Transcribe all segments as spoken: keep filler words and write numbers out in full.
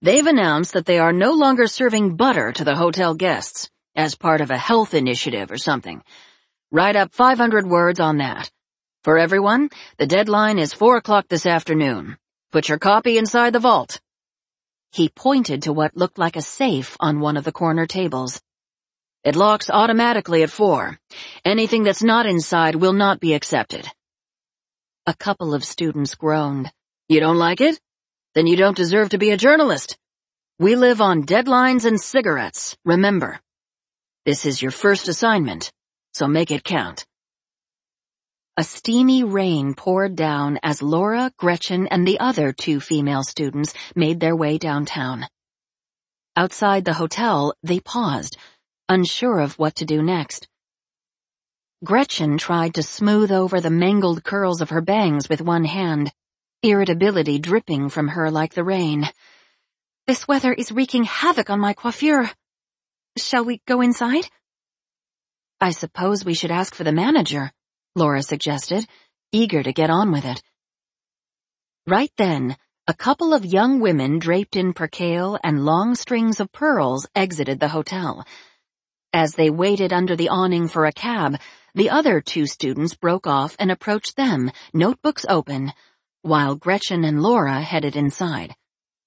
They've announced that they are no longer serving butter to the hotel guests, as part of a health initiative or something. Write up five hundred words on that. For everyone, the deadline is four o'clock this afternoon. Put your copy inside the vault." He pointed to what looked like a safe on one of the corner tables. "It locks automatically at four. Anything that's not inside will not be accepted." A couple of students groaned. "You don't like it? Then you don't deserve to be a journalist. We live on deadlines and cigarettes, remember. This is your first assignment, so make it count." A steamy rain poured down as Laura, Gretchen, and the other two female students made their way downtown. Outside the hotel, they paused, unsure of what to do next. Gretchen tried to smooth over the mangled curls of her bangs with one hand, irritability dripping from her like the rain. "This weather is wreaking havoc on my coiffure. Shall we go inside?" "I suppose we should ask for the manager," Laura suggested, eager to get on with it. Right then, a couple of young women draped in percale and long strings of pearls exited the hotel. As they waited under the awning for a cab, the other two students broke off and approached them, notebooks open, while Gretchen and Laura headed inside.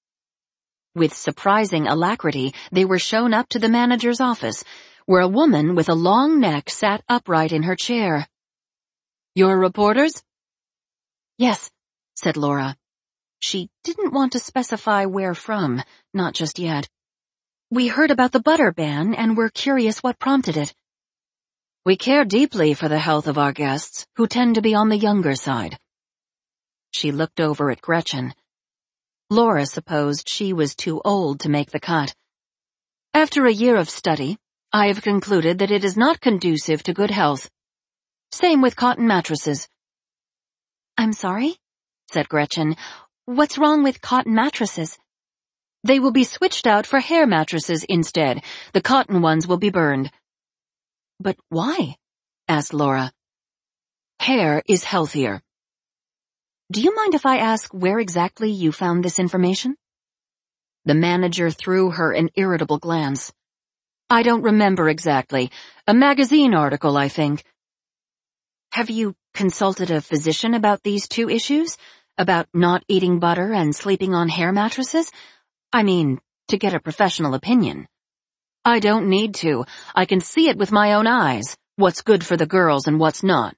With surprising alacrity, they were shown up to the manager's office, where a woman with a long neck sat upright in her chair. "You're reporters?" "Yes," said Laura. She didn't want to specify where from, not just yet. "We heard about the butter ban and were curious what prompted it." "We care deeply for the health of our guests, who tend to be on the younger side." She looked over at Gretchen. Laura supposed she was too old to make the cut. "After a year of study, I have concluded that it is not conducive to good health. Same with cotton mattresses." "I'm sorry?" said Gretchen. "What's wrong with cotton mattresses?" "They will be switched out for hair mattresses instead. The cotton ones will be burned." "But why?" asked Laura. "Hair is healthier." "Do you mind if I ask where exactly you found this information?" The manager threw her an irritable glance. "I don't remember exactly. A magazine article, I think." "Have you consulted a physician about these two issues? About not eating butter and sleeping on hair mattresses? I mean, to get a professional opinion." "I don't need to. I can see it with my own eyes, what's good for the girls and what's not."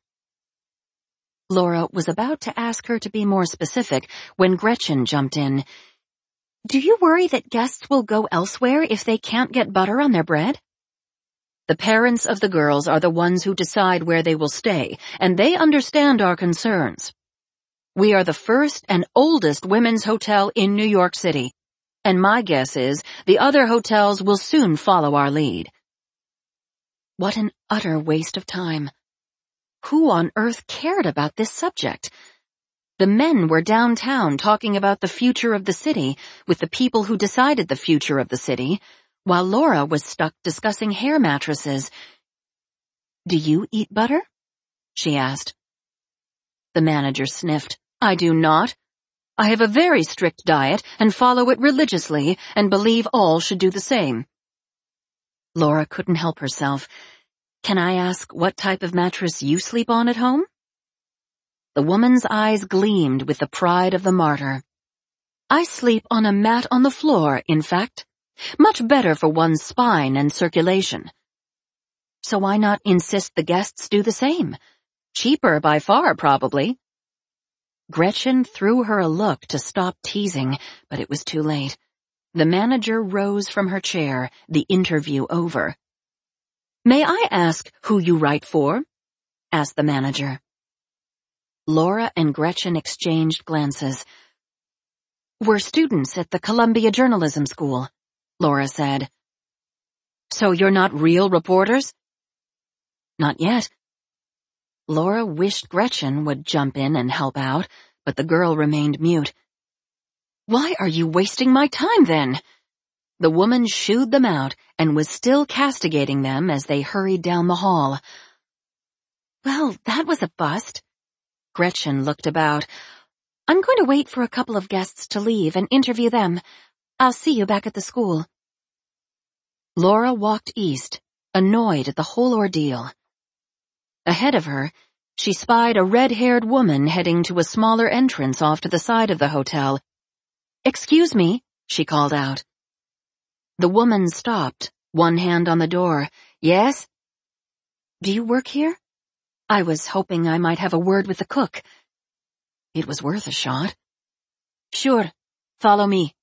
Laura was about to ask her to be more specific when Gretchen jumped in. "Do you worry that guests will go elsewhere if they can't get butter on their bread?" "The parents of the girls are the ones who decide where they will stay, and they understand our concerns. We are the first and oldest women's hotel in New York City, and my guess is the other hotels will soon follow our lead." What an utter waste of time. Who on earth cared about this subject? The men were downtown talking about the future of the city with the people who decided the future of the city, while Laura was stuck discussing hair mattresses. "Do you eat butter?" she asked. The manager sniffed. "I do not. I have a very strict diet and follow it religiously and believe all should do the same." Laura couldn't help herself. "Can I ask what type of mattress you sleep on at home?" The woman's eyes gleamed with the pride of the martyr. "I sleep on a mat on the floor, in fact. Much better for one's spine and circulation." "So why not insist the guests do the same? Cheaper by far, probably." Gretchen threw her a look to stop teasing, but it was too late. The manager rose from her chair, the interview over. "May I ask who you write for?" asked the manager. Laura and Gretchen exchanged glances. "We're students at the Columbia Journalism School," Laura said. "So you're not real reporters?" "Not yet." Laura wished Gretchen would jump in and help out, but the girl remained mute. "Why are you wasting my time, then?" The woman shooed them out and was still castigating them as they hurried down the hall. "Well, that was a bust." Gretchen looked about. "I'm going to wait for a couple of guests to leave and interview them. I'll see you back at the school. Laura walked east, annoyed at the whole ordeal. Ahead of her, she spied a red-haired woman heading to a smaller entrance off to the side of the hotel. "Excuse me," she called out. The woman stopped, one hand on the door. "Yes?" "Do you work here? I was hoping I might have a word with the cook." It was worth a shot. "Sure, follow me."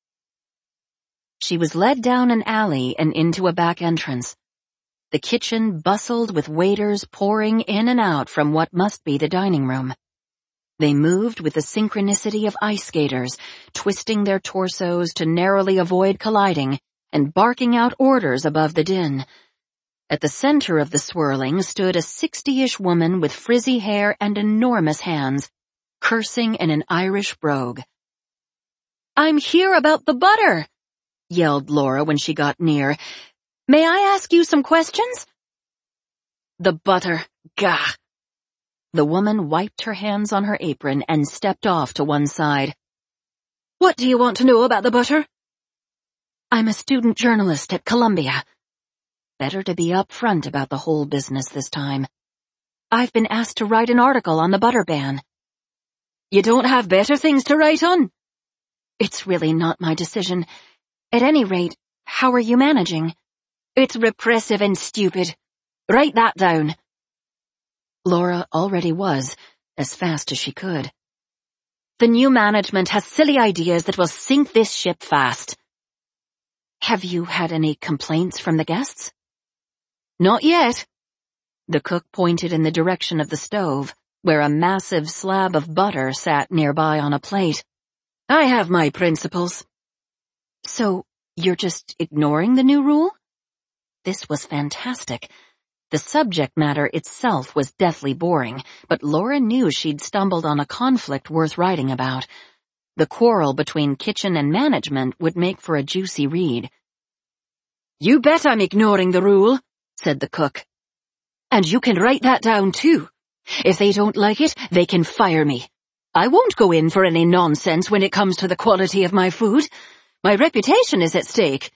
She was led down an alley and into a back entrance. The kitchen bustled with waiters pouring in and out from what must be the dining room. They moved with the synchronicity of ice skaters, twisting their torsos to narrowly avoid colliding and barking out orders above the din. At the center of the swirling stood a sixty-ish woman with frizzy hair and enormous hands, cursing in an Irish brogue. "I'm here about the butter," yelled Laura when she got near. "May I ask you some questions?" "The butter, gah." The woman wiped her hands on her apron and stepped off to one side. "What do you want to know about the butter?" "I'm a student journalist at Columbia." Better to be up front about the whole business this time. "I've been asked to write an article on the butter ban." "You don't have better things to write on?" "It's really not my decision. At any rate, how are you managing?" "It's repressive and stupid. Write that down." Laura already was, as fast as she could. "The new management has silly ideas that will sink this ship fast." "Have you had any complaints from the guests?" "Not yet." The cook pointed in the direction of the stove, where a massive slab of butter sat nearby on a plate. "I have my principles." "So, you're just ignoring the new rule?" This was fantastic. The subject matter itself was deathly boring, but Laura knew she'd stumbled on a conflict worth writing about. The quarrel between kitchen and management would make for a juicy read. "You bet I'm ignoring the rule," said the cook. "And you can write that down too. If they don't like it, they can fire me. I won't go in for any nonsense when it comes to the quality of my food. My reputation is at stake."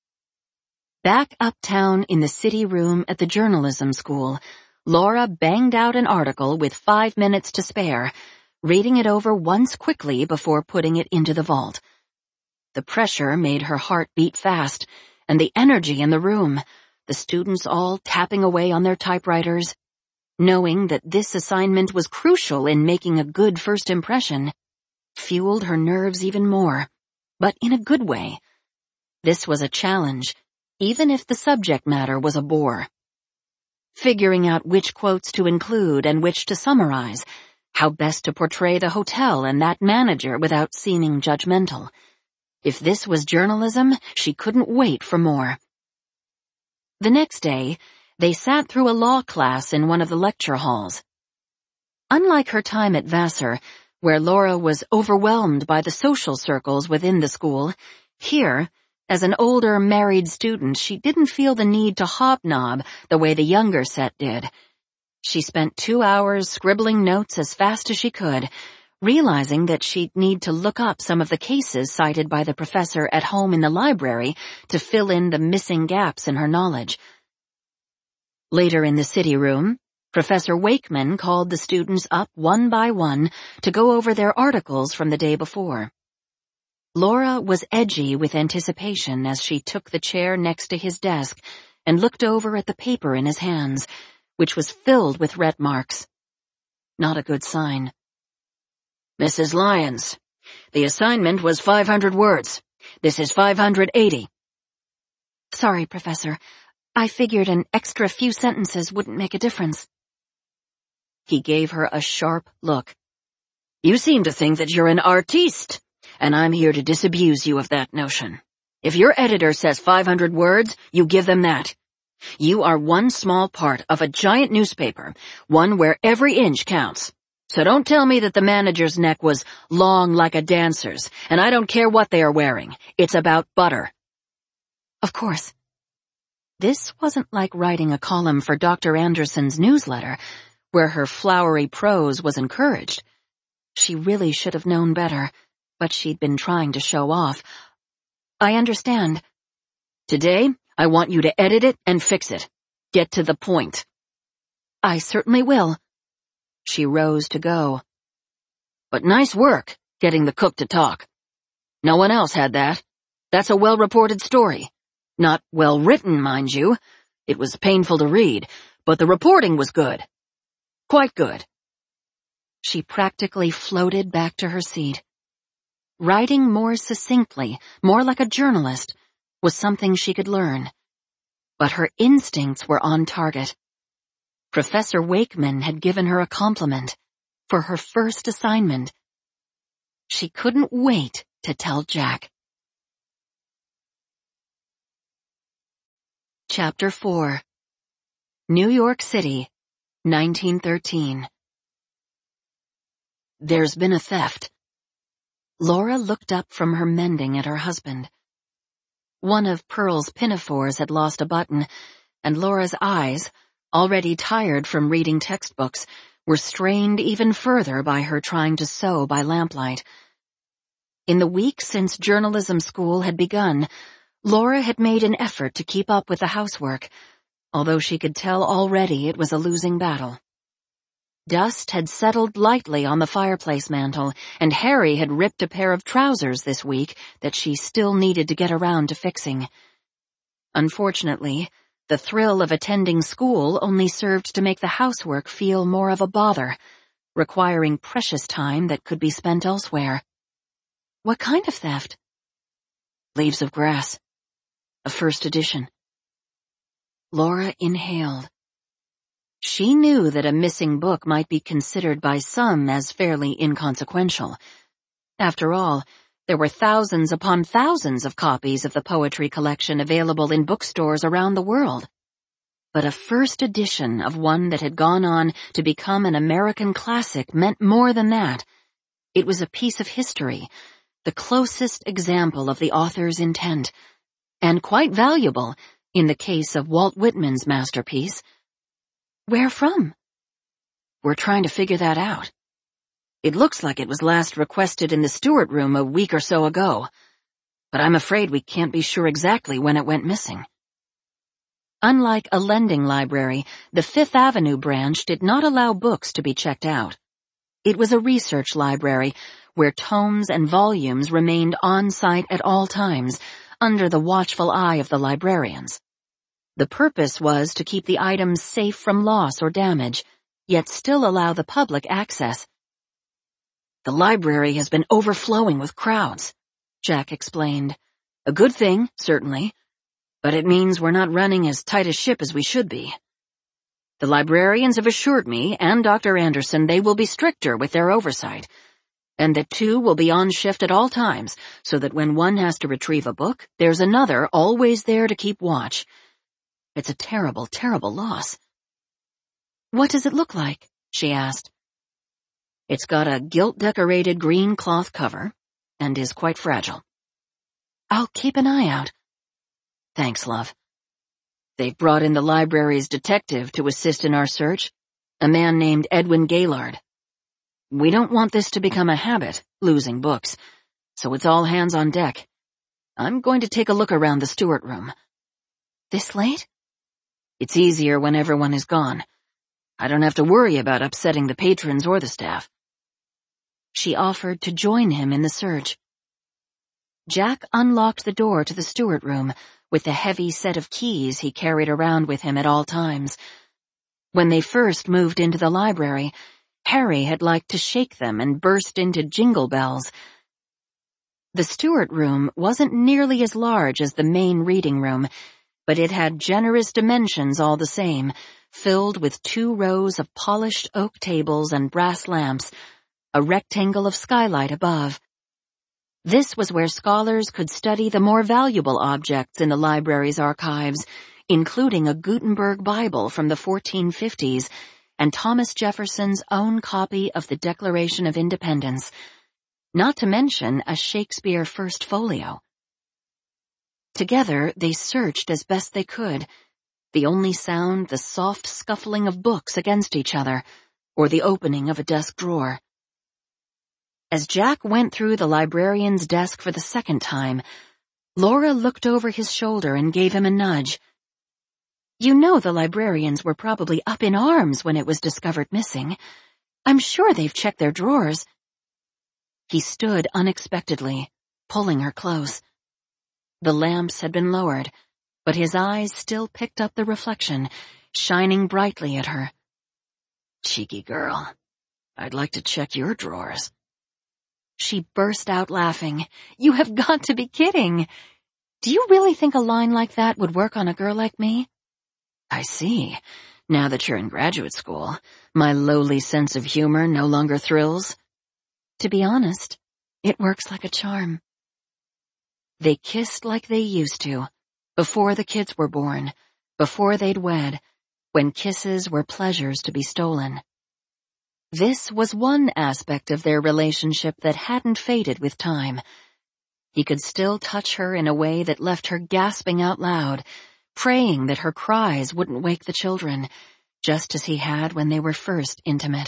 Back uptown in the city room at the journalism school, Laura banged out an article with five minutes to spare, reading it over once quickly before putting it into the vault. The pressure made her heart beat fast, and the energy in the room, the students all tapping away on their typewriters, knowing that this assignment was crucial in making a good first impression, fueled her nerves even more, but in a good way. This was a challenge, even if the subject matter was a bore. Figuring out which quotes to include and which to summarize, how best to portray the hotel and that manager without seeming judgmental. If this was journalism, she couldn't wait for more. The next day, they sat through a law class in one of the lecture halls. Unlike her time at Vassar, where Laura was overwhelmed by the social circles within the school, here, as an older married student, she didn't feel the need to hobnob the way the younger set did. She spent two hours scribbling notes as fast as she could, realizing that she'd need to look up some of the cases cited by the professor at home in the library to fill in the missing gaps in her knowledge. Later in the city room, Professor Wakeman called the students up one by one to go over their articles from the day before. Laura was edgy with anticipation as she took the chair next to his desk and looked over at the paper in his hands, which was filled with red marks. Not a good sign. "Missus Lyons, the assignment was five hundred words. This is five hundred eighty. "Sorry, Professor. I figured an extra few sentences wouldn't make a difference." He gave her a sharp look. "You seem to think that you're an artiste, and I'm here to disabuse you of that notion. If your editor says five hundred words, you give them that. You are one small part of a giant newspaper, one where every inch counts. So don't tell me that the manager's neck was long like a dancer's, and I don't care what they are wearing. It's about butter." Of course. This wasn't like writing a column for Doctor Anderson's newsletter, where her flowery prose was encouraged. She really should have known better, but she'd been trying to show off. I understand. Today, I want you to edit it and fix it. Get to the point. I certainly will. She rose to go. But nice work, getting the cook to talk. No one else had that. That's a well-reported story. Not well-written, mind you. It was painful to read, but the reporting was good. Quite good. She practically floated back to her seat. Writing more succinctly, more like a journalist, was something she could learn. But her instincts were on target. Professor Wakeman had given her a compliment for her first assignment. She couldn't wait to tell Jack. Chapter four. New York City, nineteen thirteen. There's been a theft. Laura looked up from her mending at her husband. One of Pearl's pinafores had lost a button, and Laura's eyes, already tired from reading textbooks, were strained even further by her trying to sew by lamplight. In the week since journalism school had begun, Laura had made an effort to keep up with the housework, although she could tell already it was a losing battle. Dust had settled lightly on the fireplace mantel, and Harry had ripped a pair of trousers this week that she still needed to get around to fixing. Unfortunately, the thrill of attending school only served to make the housework feel more of a bother, requiring precious time that could be spent elsewhere. What kind of theft? Leaves of Grass. A first edition. Laura inhaled. She knew that a missing book might be considered by some as fairly inconsequential. After all, there were thousands upon thousands of copies of the poetry collection available in bookstores around the world. But a first edition of one that had gone on to become an American classic meant more than that. It was a piece of history, the closest example of the author's intent, and quite valuable in the case of Walt Whitman's masterpiece. Where from? We're trying to figure that out. It looks like it was last requested in the Stewart room a week or so ago, but I'm afraid we can't be sure exactly when it went missing. Unlike a lending library, the Fifth Avenue branch did not allow books to be checked out. It was a research library where tomes and volumes remained on site at all times, under the watchful eye of the librarians. The purpose was to keep the items safe from loss or damage, yet still allow the public access. The library has been overflowing with crowds, Jack explained. A good thing, certainly, but it means we're not running as tight a ship as we should be. The librarians have assured me and Doctor Anderson they will be stricter with their oversight, and that two will be on shift at all times, so that when one has to retrieve a book, there's another always there to keep watch. It's a terrible, terrible loss. What does it look like? She asked. It's got a gilt-decorated green cloth cover, and is quite fragile. I'll keep an eye out. Thanks, love. They've brought in the library's detective to assist in our search, a man named Edwin Gaylord. We don't want this to become a habit, losing books, so it's all hands on deck. I'm going to take a look around the Stewart room. This late? It's easier when everyone is gone. I don't have to worry about upsetting the patrons or the staff. She offered to join him in the search. Jack unlocked the door to the Stewart room with the heavy set of keys he carried around with him at all times. When they first moved into the library, Harry had liked to shake them and burst into jingle bells. The Stewart room wasn't nearly as large as the main reading room, but it had generous dimensions all the same, filled with two rows of polished oak tables and brass lamps, a rectangle of skylight above. This was where scholars could study the more valuable objects in the library's archives, including a Gutenberg Bible from the fourteen fifties and Thomas Jefferson's own copy of the Declaration of Independence, not to mention a Shakespeare First Folio. Together, they searched as best they could, the only sound the soft scuffling of books against each other, or the opening of a desk drawer. As Jack went through the librarian's desk for the second time, Laura looked over his shoulder and gave him a nudge. You know the librarians were probably up in arms when it was discovered missing. I'm sure they've checked their drawers. He stood unexpectedly, pulling her close. The lamps had been lowered, but his eyes still picked up the reflection, shining brightly at her. Cheeky girl. I'd like to check your drawers. She burst out laughing. You have got to be kidding. Do you really think a line like that would work on a girl like me? I see. Now that you're in graduate school, my lowly sense of humor no longer thrills. To be honest, it works like a charm. They kissed like they used to, before the kids were born, before they'd wed, when kisses were pleasures to be stolen. This was one aspect of their relationship that hadn't faded with time. He could still touch her in a way that left her gasping out loud, praying that her cries wouldn't wake the children, just as he had when they were first intimate.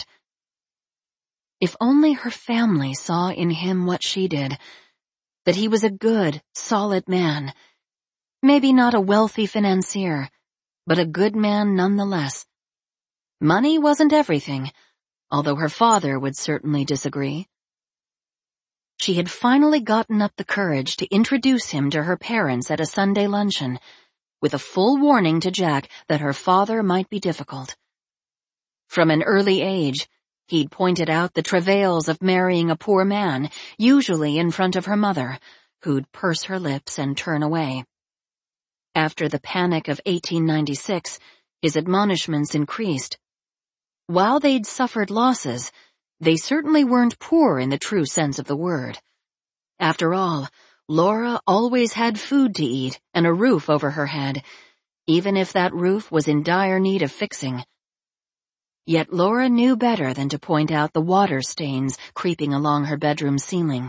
If only her family saw in him what she did, that he was a good, solid man. Maybe not a wealthy financier, but a good man nonetheless. Money wasn't everything, although her father would certainly disagree. She had finally gotten up the courage to introduce him to her parents at a Sunday luncheon, with a full warning to Jack that her father might be difficult. From an early age, he'd pointed out the travails of marrying a poor man, usually in front of her mother, who'd purse her lips and turn away. After the panic of eighteen ninety-six, his admonishments increased. While they'd suffered losses, they certainly weren't poor in the true sense of the word. After all, Laura always had food to eat and a roof over her head, even if that roof was in dire need of fixing. Yet Laura knew better than to point out the water stains creeping along her bedroom ceiling.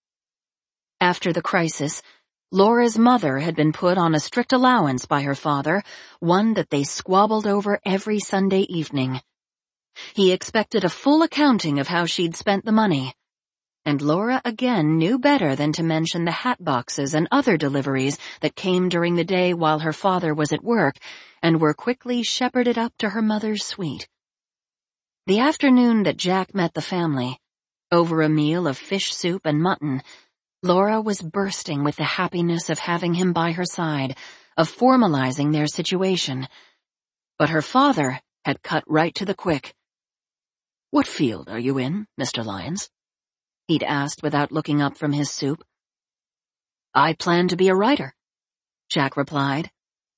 After the crisis, Laura's mother had been put on a strict allowance by her father, one that they squabbled over every Sunday evening. He expected a full accounting of how she'd spent the money, and Laura again knew better than to mention the hat boxes and other deliveries that came during the day while her father was at work and were quickly shepherded up to her mother's suite. The afternoon that Jack met the family, over a meal of fish soup and mutton, Laura was bursting with the happiness of having him by her side, of formalizing their situation. But her father had cut right to the quick. "What field are you in, Mister Lyons?" he'd asked without looking up from his soup. "I plan to be a writer," Jack replied.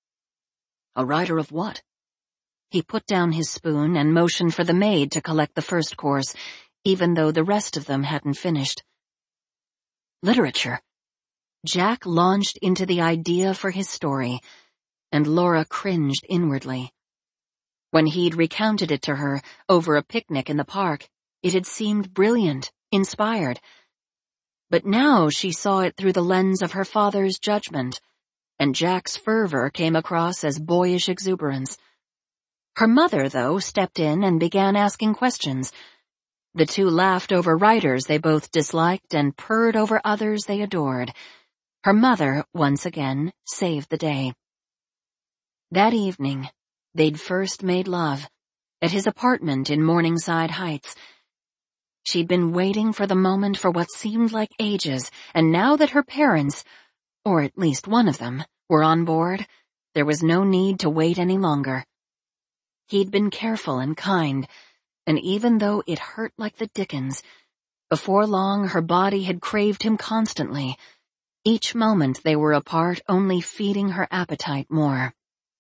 "A writer of what?" He put down his spoon and motioned for the maid to collect the first course, even though the rest of them hadn't finished. Literature. Jack launched into the idea for his story, and Laura cringed inwardly. When he'd recounted it to her over a picnic in the park, it had seemed brilliant, inspired. But now she saw it through the lens of her father's judgment, and Jack's fervor came across as boyish exuberance. Her mother, though, stepped in and began asking questions. The two laughed over writers they both disliked and purred over others they adored. Her mother, once again, saved the day. That evening, they'd first made love, at his apartment in Morningside Heights. She'd been waiting for the moment for what seemed like ages, and now that her parents, or at least one of them, were on board, there was no need to wait any longer. He'd been careful and kind, and even though it hurt like the dickens, before long her body had craved him constantly, each moment they were apart only feeding her appetite more.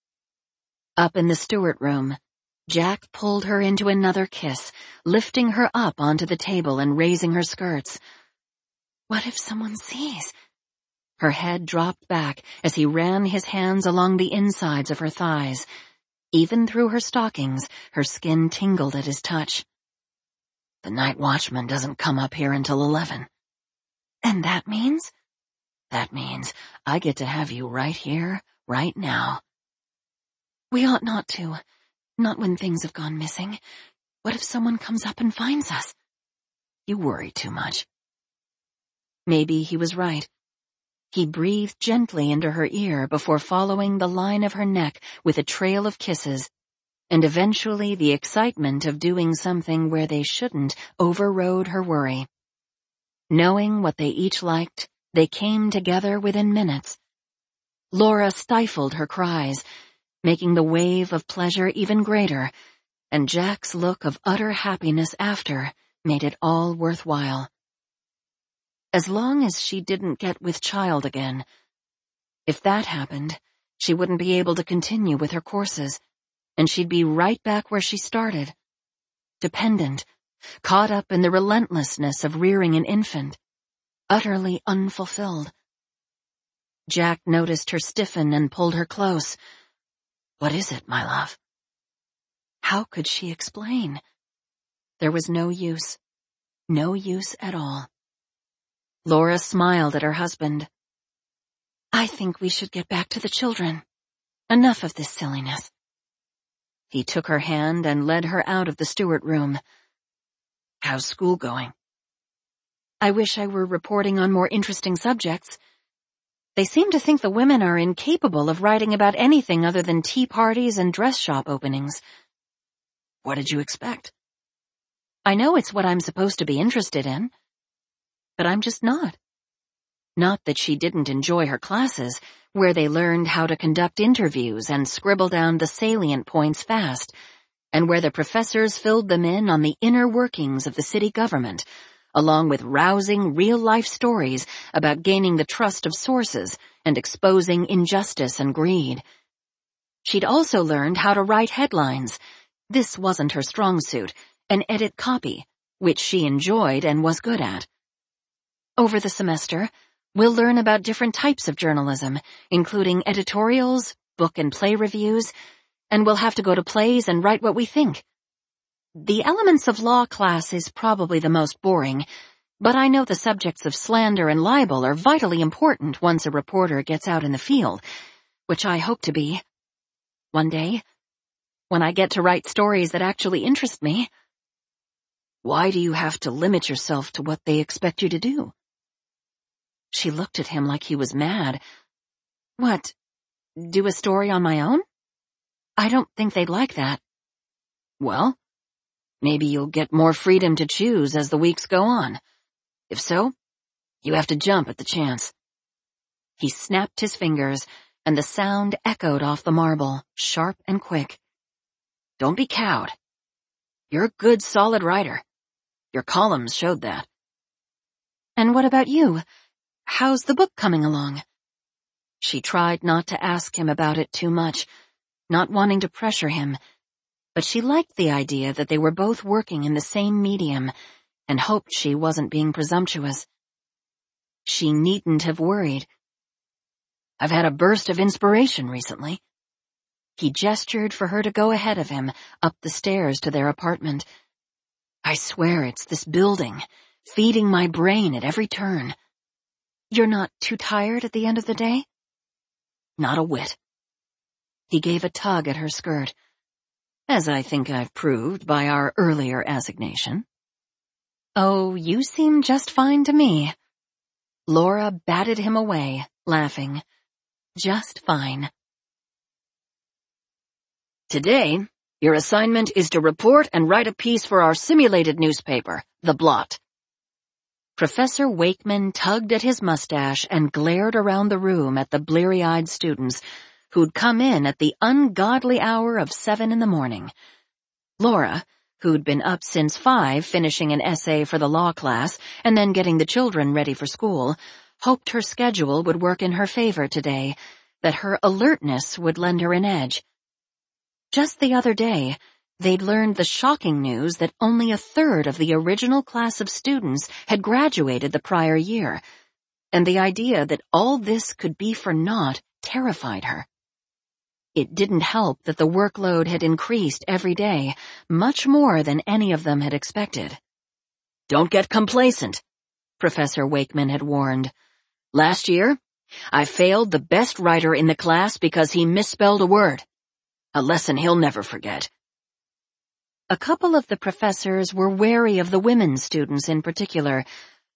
Up in the Stewart room, Jack pulled her into another kiss, lifting her up onto the table and raising her skirts. What if someone sees? Her head dropped back as he ran his hands along the insides of her thighs. Even through her stockings, her skin tingled at his touch. The night watchman doesn't come up here until eleven. And that means? That means I get to have you right here, right now. We ought not to. Not when things have gone missing. What if someone comes up and finds us? You worry too much. Maybe he was right. He breathed gently into her ear before following the line of her neck with a trail of kisses, and eventually the excitement of doing something where they shouldn't overrode her worry. Knowing what they each liked, they came together within minutes. Laura stifled her cries, making the wave of pleasure even greater, and Jack's look of utter happiness after made it all worthwhile. As long as she didn't get with child again. If that happened, she wouldn't be able to continue with her courses, and she'd be right back where she started. Dependent, caught up in the relentlessness of rearing an infant, utterly unfulfilled. Jack noticed her stiffen and pulled her close. "What is it, my love?" How could she explain? There was no use. No use at all. Laura smiled at her husband. "I think we should get back to the children. Enough of this silliness." He took her hand and led her out of the Stewart room. "How's school going?" "I wish I were reporting on more interesting subjects. They seem to think the women are incapable of writing about anything other than tea parties and dress shop openings." "What did you expect?" "I know it's what I'm supposed to be interested in, but I'm just not." Not that she didn't enjoy her classes, where they learned how to conduct interviews and scribble down the salient points fast, and where the professors filled them in on the inner workings of the city government, along with rousing real-life stories about gaining the trust of sources and exposing injustice and greed. She'd also learned how to write headlines. This wasn't her strong suit, and edit copy, which she enjoyed and was good at. Over the semester, we'll learn about different types of journalism, including editorials, book and play reviews, and we'll have to go to plays and write what we think. The elements of law class is probably the most boring, but I know the subjects of slander and libel are vitally important once a reporter gets out in the field, which I hope to be. One day, when I get to write stories that actually interest me. Why do you have to limit yourself to what they expect you to do? She looked at him like he was mad. What, do a story on my own? I don't think they'd like that. Well, maybe you'll get more freedom to choose as the weeks go on. If so, you have to jump at the chance. He snapped his fingers, and the sound echoed off the marble, sharp and quick. Don't be cowed. You're a good, solid writer. Your columns showed that. And what about you? How's the book coming along? She tried not to ask him about it too much, not wanting to pressure him, but she liked the idea that they were both working in the same medium and hoped she wasn't being presumptuous. She needn't have worried. I've had a burst of inspiration recently. He gestured for her to go ahead of him, up the stairs to their apartment. I swear it's this building, feeding my brain at every turn. You're not too tired at the end of the day? Not a whit. He gave a tug at her skirt, as I think I've proved by our earlier assignation. Oh, you seem just fine to me. Laura batted him away, laughing. Just fine. Today, your assignment is to report and write a piece for our simulated newspaper, The Blot. Professor Wakeman tugged at his mustache and glared around the room at the bleary-eyed students who'd come in at the ungodly hour of seven in the morning. Laura, who'd been up since five finishing an essay for the law class and then getting the children ready for school, hoped her schedule would work in her favor today, that her alertness would lend her an edge. Just the other day, they'd learned the shocking news that only a third of the original class of students had graduated the prior year, and the idea that all this could be for naught terrified her. It didn't help that the workload had increased every day, much more than any of them had expected. Don't get complacent, Professor Wakeman had warned. Last year, I failed the best writer in the class because he misspelled a word. A lesson he'll never forget. A couple of the professors were wary of the women students in particular,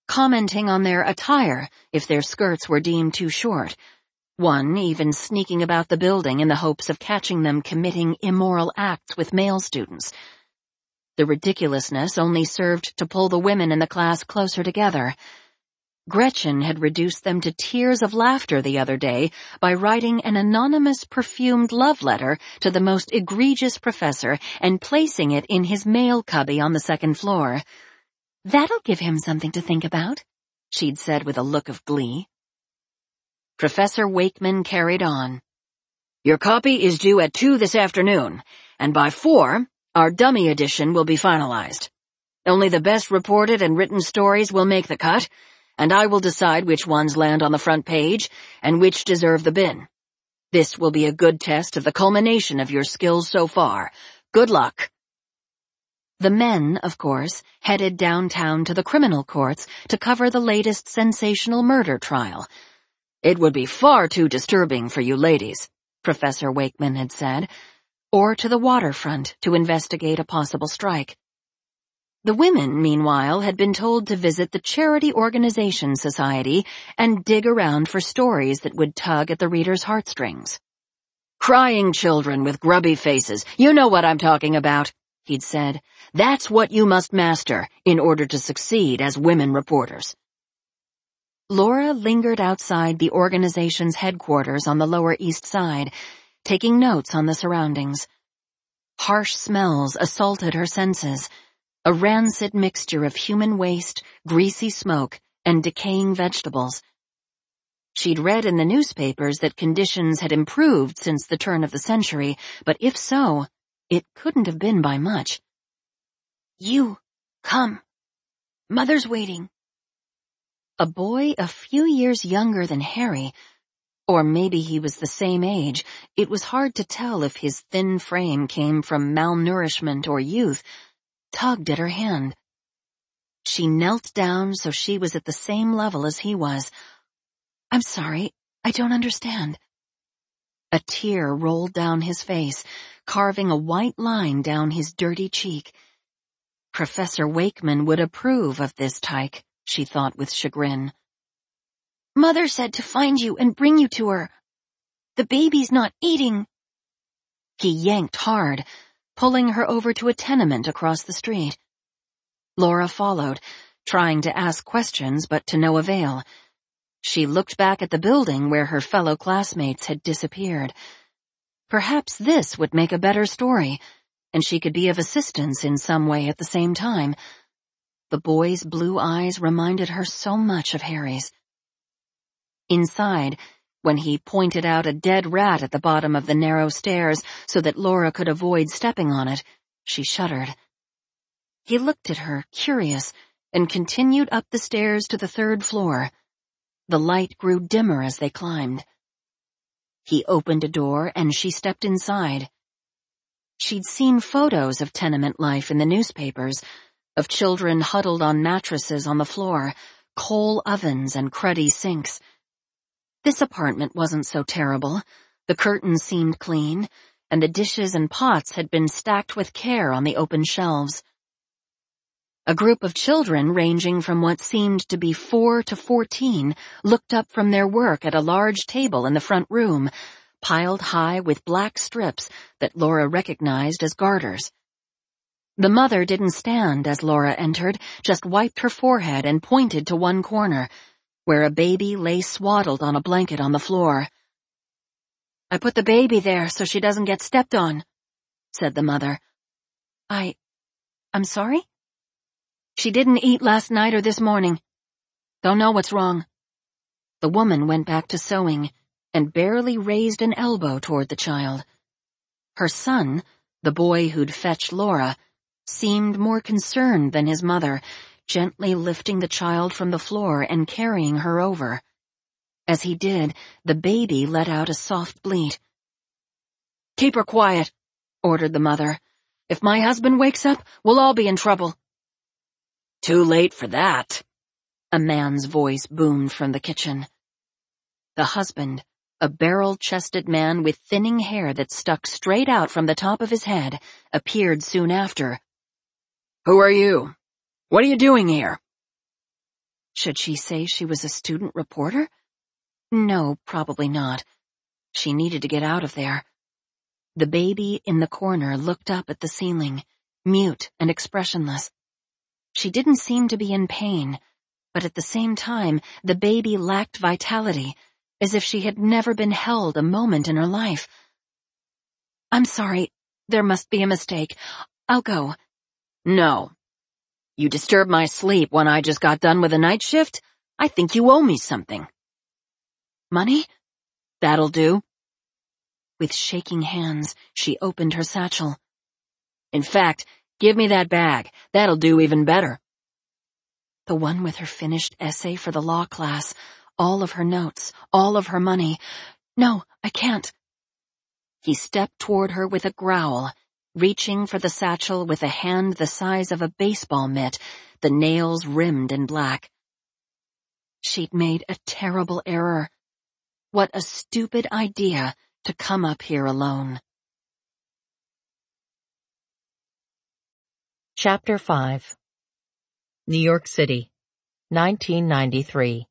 commenting on their attire if their skirts were deemed too short, one even sneaking about the building in the hopes of catching them committing immoral acts with male students. The ridiculousness only served to pull the women in the class closer together. Gretchen had reduced them to tears of laughter the other day by writing an anonymous perfumed love letter to the most egregious professor and placing it in his mail cubby on the second floor. "That'll give him something to think about," she'd said with a look of glee. Professor Wakeman carried on. "Your copy is due at two this afternoon, and by four, our dummy edition will be finalized. Only the best reported and written stories will make the cut, and I will decide which ones land on the front page and which deserve the bin. This will be a good test of the culmination of your skills so far. Good luck." The men, of course, headed downtown to the criminal courts to cover the latest sensational murder trial. "It would be far too disturbing for you ladies," Professor Wakeman had said, or to the waterfront to investigate a possible strike. The women, meanwhile, had been told to visit the Charity Organization Society and dig around for stories that would tug at the reader's heartstrings. "Crying children with grubby faces, you know what I'm talking about," he'd said. "That's what you must master in order to succeed as women reporters." Laura lingered outside the organization's headquarters on the Lower East Side, taking notes on the surroundings. Harsh smells assaulted her senses. A rancid mixture of human waste, greasy smoke, and decaying vegetables. She'd read in the newspapers that conditions had improved since the turn of the century, but if so, it couldn't have been by much. "You, come. Mother's waiting." A boy a few years younger than Harry, or maybe he was the same age, it was hard to tell if his thin frame came from malnourishment or youth, tugged at her hand. She knelt down so she was at the same level as he was. "I'm sorry, I don't understand." A tear rolled down his face, carving a white line down his dirty cheek. Professor Wakeman would approve of this tyke, she thought with chagrin. "Mother said to find you and bring you to her. The baby's not eating." He yanked hard, pulling her over to a tenement across the street. Laura followed, trying to ask questions but to no avail. She looked back at the building where her fellow classmates had disappeared. Perhaps this would make a better story, and she could be of assistance in some way at the same time. The boy's blue eyes reminded her so much of Harry's. Inside, when he pointed out a dead rat at the bottom of the narrow stairs so that Laura could avoid stepping on it, she shuddered. He looked at her, curious, and continued up the stairs to the third floor. The light grew dimmer as they climbed. He opened a door and she stepped inside. She'd seen photos of tenement life in the newspapers, of children huddled on mattresses on the floor, coal ovens and cruddy sinks. This apartment wasn't so terrible. The curtains seemed clean, and the dishes and pots had been stacked with care on the open shelves. A group of children ranging from what seemed to be four to fourteen looked up from their work at a large table in the front room, piled high with black strips that Laura recognized as garters. The mother didn't stand as Laura entered, just wiped her forehead and pointed to one corner, where a baby lay swaddled on a blanket on the floor. "I put the baby there so she doesn't get stepped on," said the mother. I... I'm sorry? "She didn't eat last night or this morning. Don't know what's wrong." The woman went back to sewing and barely raised an elbow toward the child. Her son, the boy who'd fetched Laura, seemed more concerned than his mother, gently lifting the child from the floor and carrying her over. As he did, the baby let out a soft bleat. "Keep her quiet," ordered the mother. "If my husband wakes up, we'll all be in trouble." "Too late for that," a man's voice boomed from the kitchen. The husband, a barrel-chested man with thinning hair that stuck straight out from the top of his head, appeared soon after. "Who are you? What are you doing here?" Should she say she was a student reporter? No, probably not. She needed to get out of there. The baby in the corner looked up at the ceiling, mute and expressionless. She didn't seem to be in pain, but at the same time, the baby lacked vitality, as if she had never been held a moment in her life. I'm sorry, there must be a mistake. I'll go. No. You disturbed my sleep when I just got done with a night shift? I think you owe me something. Money? That'll do. With shaking hands, she opened her satchel. In fact, give me that bag. That'll do even better. The one with her finished essay for the law class, all of her notes, all of her money. No, I can't. He stepped toward her with a growl, reaching for the satchel with a hand the size of a baseball mitt, the nails rimmed in black. She'd made a terrible error. What a stupid idea to come up here alone. Chapter five. New York City, nineteen ninety-three.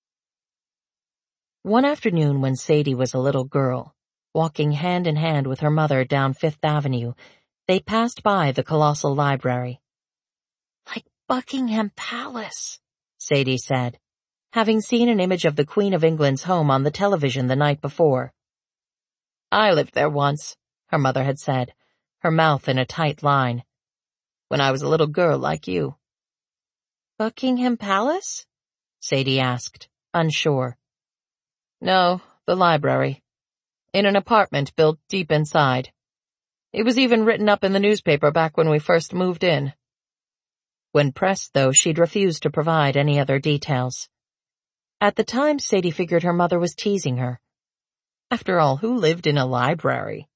One afternoon when Sadie was a little girl, walking hand in hand with her mother down Fifth Avenue, they passed by the colossal library. Like Buckingham Palace, Sadie said, having seen an image of the Queen of England's home on the television the night before. I lived there once, her mother had said, her mouth in a tight line. When I was a little girl like you. Buckingham Palace? Sadie asked, unsure. No, the library. In an apartment built deep inside. It was even written up in the newspaper back when we first moved in. When pressed, though, she'd refused to provide any other details. At the time, Sadie figured her mother was teasing her. After all, who lived in a library?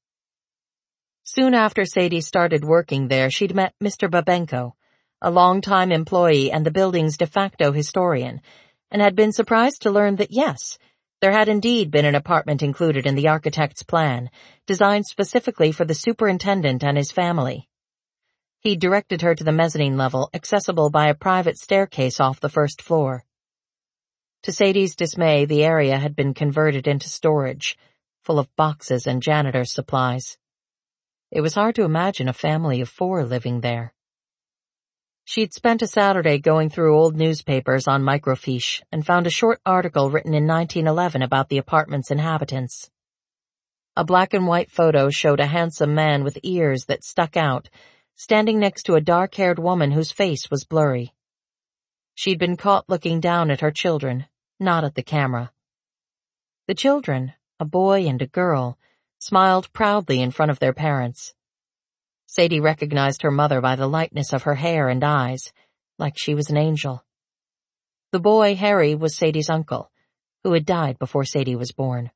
Soon after Sadie started working there, she'd met Mister Babenko, a longtime employee and the building's de facto historian, and had been surprised to learn that yes, there had indeed been an apartment included in the architect's plan, designed specifically for the superintendent and his family. He directed her to the mezzanine level, accessible by a private staircase off the first floor. To Sadie's dismay, the area had been converted into storage, full of boxes and janitor's supplies. It was hard to imagine a family of four living there. She'd spent a Saturday going through old newspapers on microfiche and found a short article written in nineteen eleven about the apartment's inhabitants. A black and white photo showed a handsome man with ears that stuck out, standing next to a dark-haired woman whose face was blurry. She'd been caught looking down at her children, not at the camera. The children, a boy and a girl, smiled proudly in front of their parents. Sadie recognized her mother by the lightness of her hair and eyes, like she was an angel. The boy, Harry, was Sadie's uncle, who had died before Sadie was born.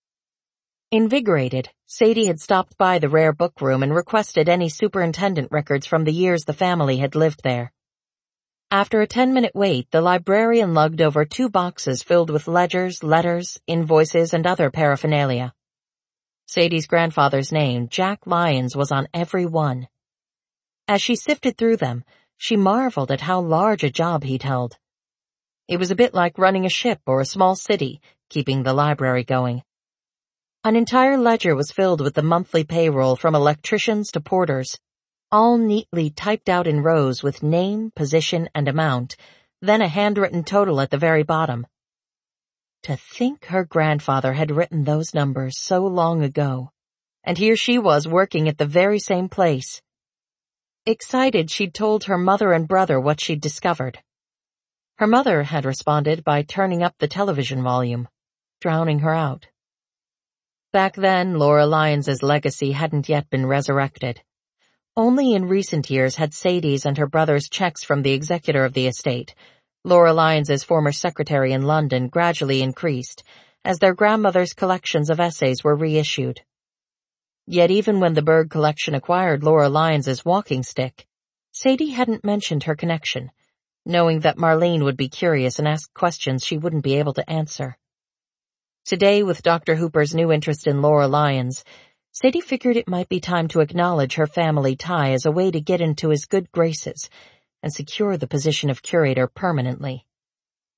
Invigorated, Sadie had stopped by the rare book room and requested any superintendent records from the years the family had lived there. After a ten-minute wait, the librarian lugged over two boxes filled with ledgers, letters, invoices, and other paraphernalia. Sadie's grandfather's name, Jack Lyons, was on every one. As she sifted through them, she marveled at how large a job he'd held. It was a bit like running a ship or a small city, keeping the library going. An entire ledger was filled with the monthly payroll from electricians to porters, all neatly typed out in rows with name, position, and amount, then a handwritten total at the very bottom. To think her grandfather had written those numbers so long ago, and here she was working at the very same place. Excited, she'd told her mother and brother what she'd discovered. Her mother had responded by turning up the television volume, drowning her out. Back then, Laura Lyons's legacy hadn't yet been resurrected. Only in recent years had Sadie's and her brother's checks from the executor of the estate, Laura Lyons's former secretary in London, gradually increased, as their grandmother's collections of essays were reissued. Yet even when the Berg collection acquired Laura Lyons's walking stick, Sadie hadn't mentioned her connection, knowing that Marlene would be curious and ask questions she wouldn't be able to answer. Today, with Doctor Hooper's new interest in Laura Lyons, Sadie figured it might be time to acknowledge her family tie as a way to get into his good graces and secure the position of curator permanently.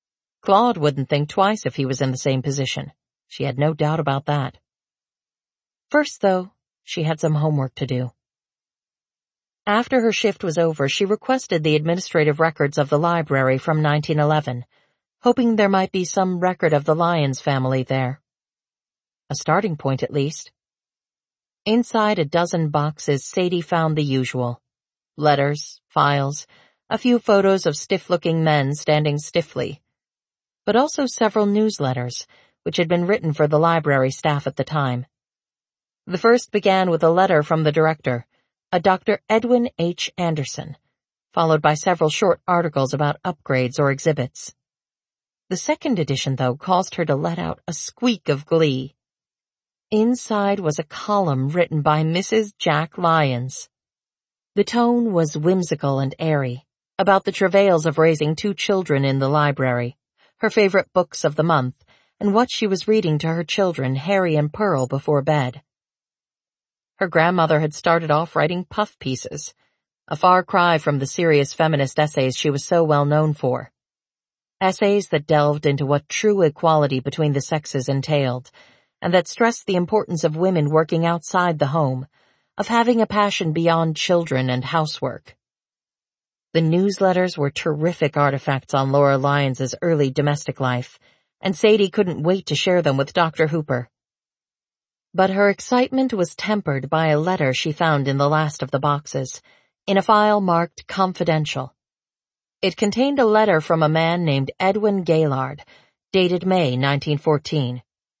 Claude wouldn't think twice if he was in the same position. She had no doubt about that. First, though, she had some homework to do. After her shift was over, she requested the administrative records of the library from nineteen eleven, hoping there might be some record of the Lyons family there. A starting point, at least. Inside a dozen boxes, Sadie found the usual. Letters, files, a few photos of stiff-looking men standing stiffly, but also several newsletters, which had been written for the library staff at the time. The first began with a letter from the director, a Doctor Edwin H. Anderson, followed by several short articles about upgrades or exhibits. The second edition, though, caused her to let out a squeak of glee. Inside was a column written by Missus Jack Lyons. The tone was whimsical and airy, about the travails of raising two children in the library, her favorite books of the month, and what she was reading to her children, Harry and Pearl, before bed. Her grandmother had started off writing puff pieces, a far cry from the serious feminist essays she was so well known for. Essays that delved into what true equality between the sexes entailed, and that stressed the importance of women working outside the home, of having a passion beyond children and housework. The newsletters were terrific artifacts on Laura Lyons' early domestic life, and Sadie couldn't wait to share them with Doctor Hooper. But her excitement was tempered by a letter she found in the last of the boxes, in a file marked confidential. It contained a letter from a man named Edwin Gaylord, dated May nineteen fourteen.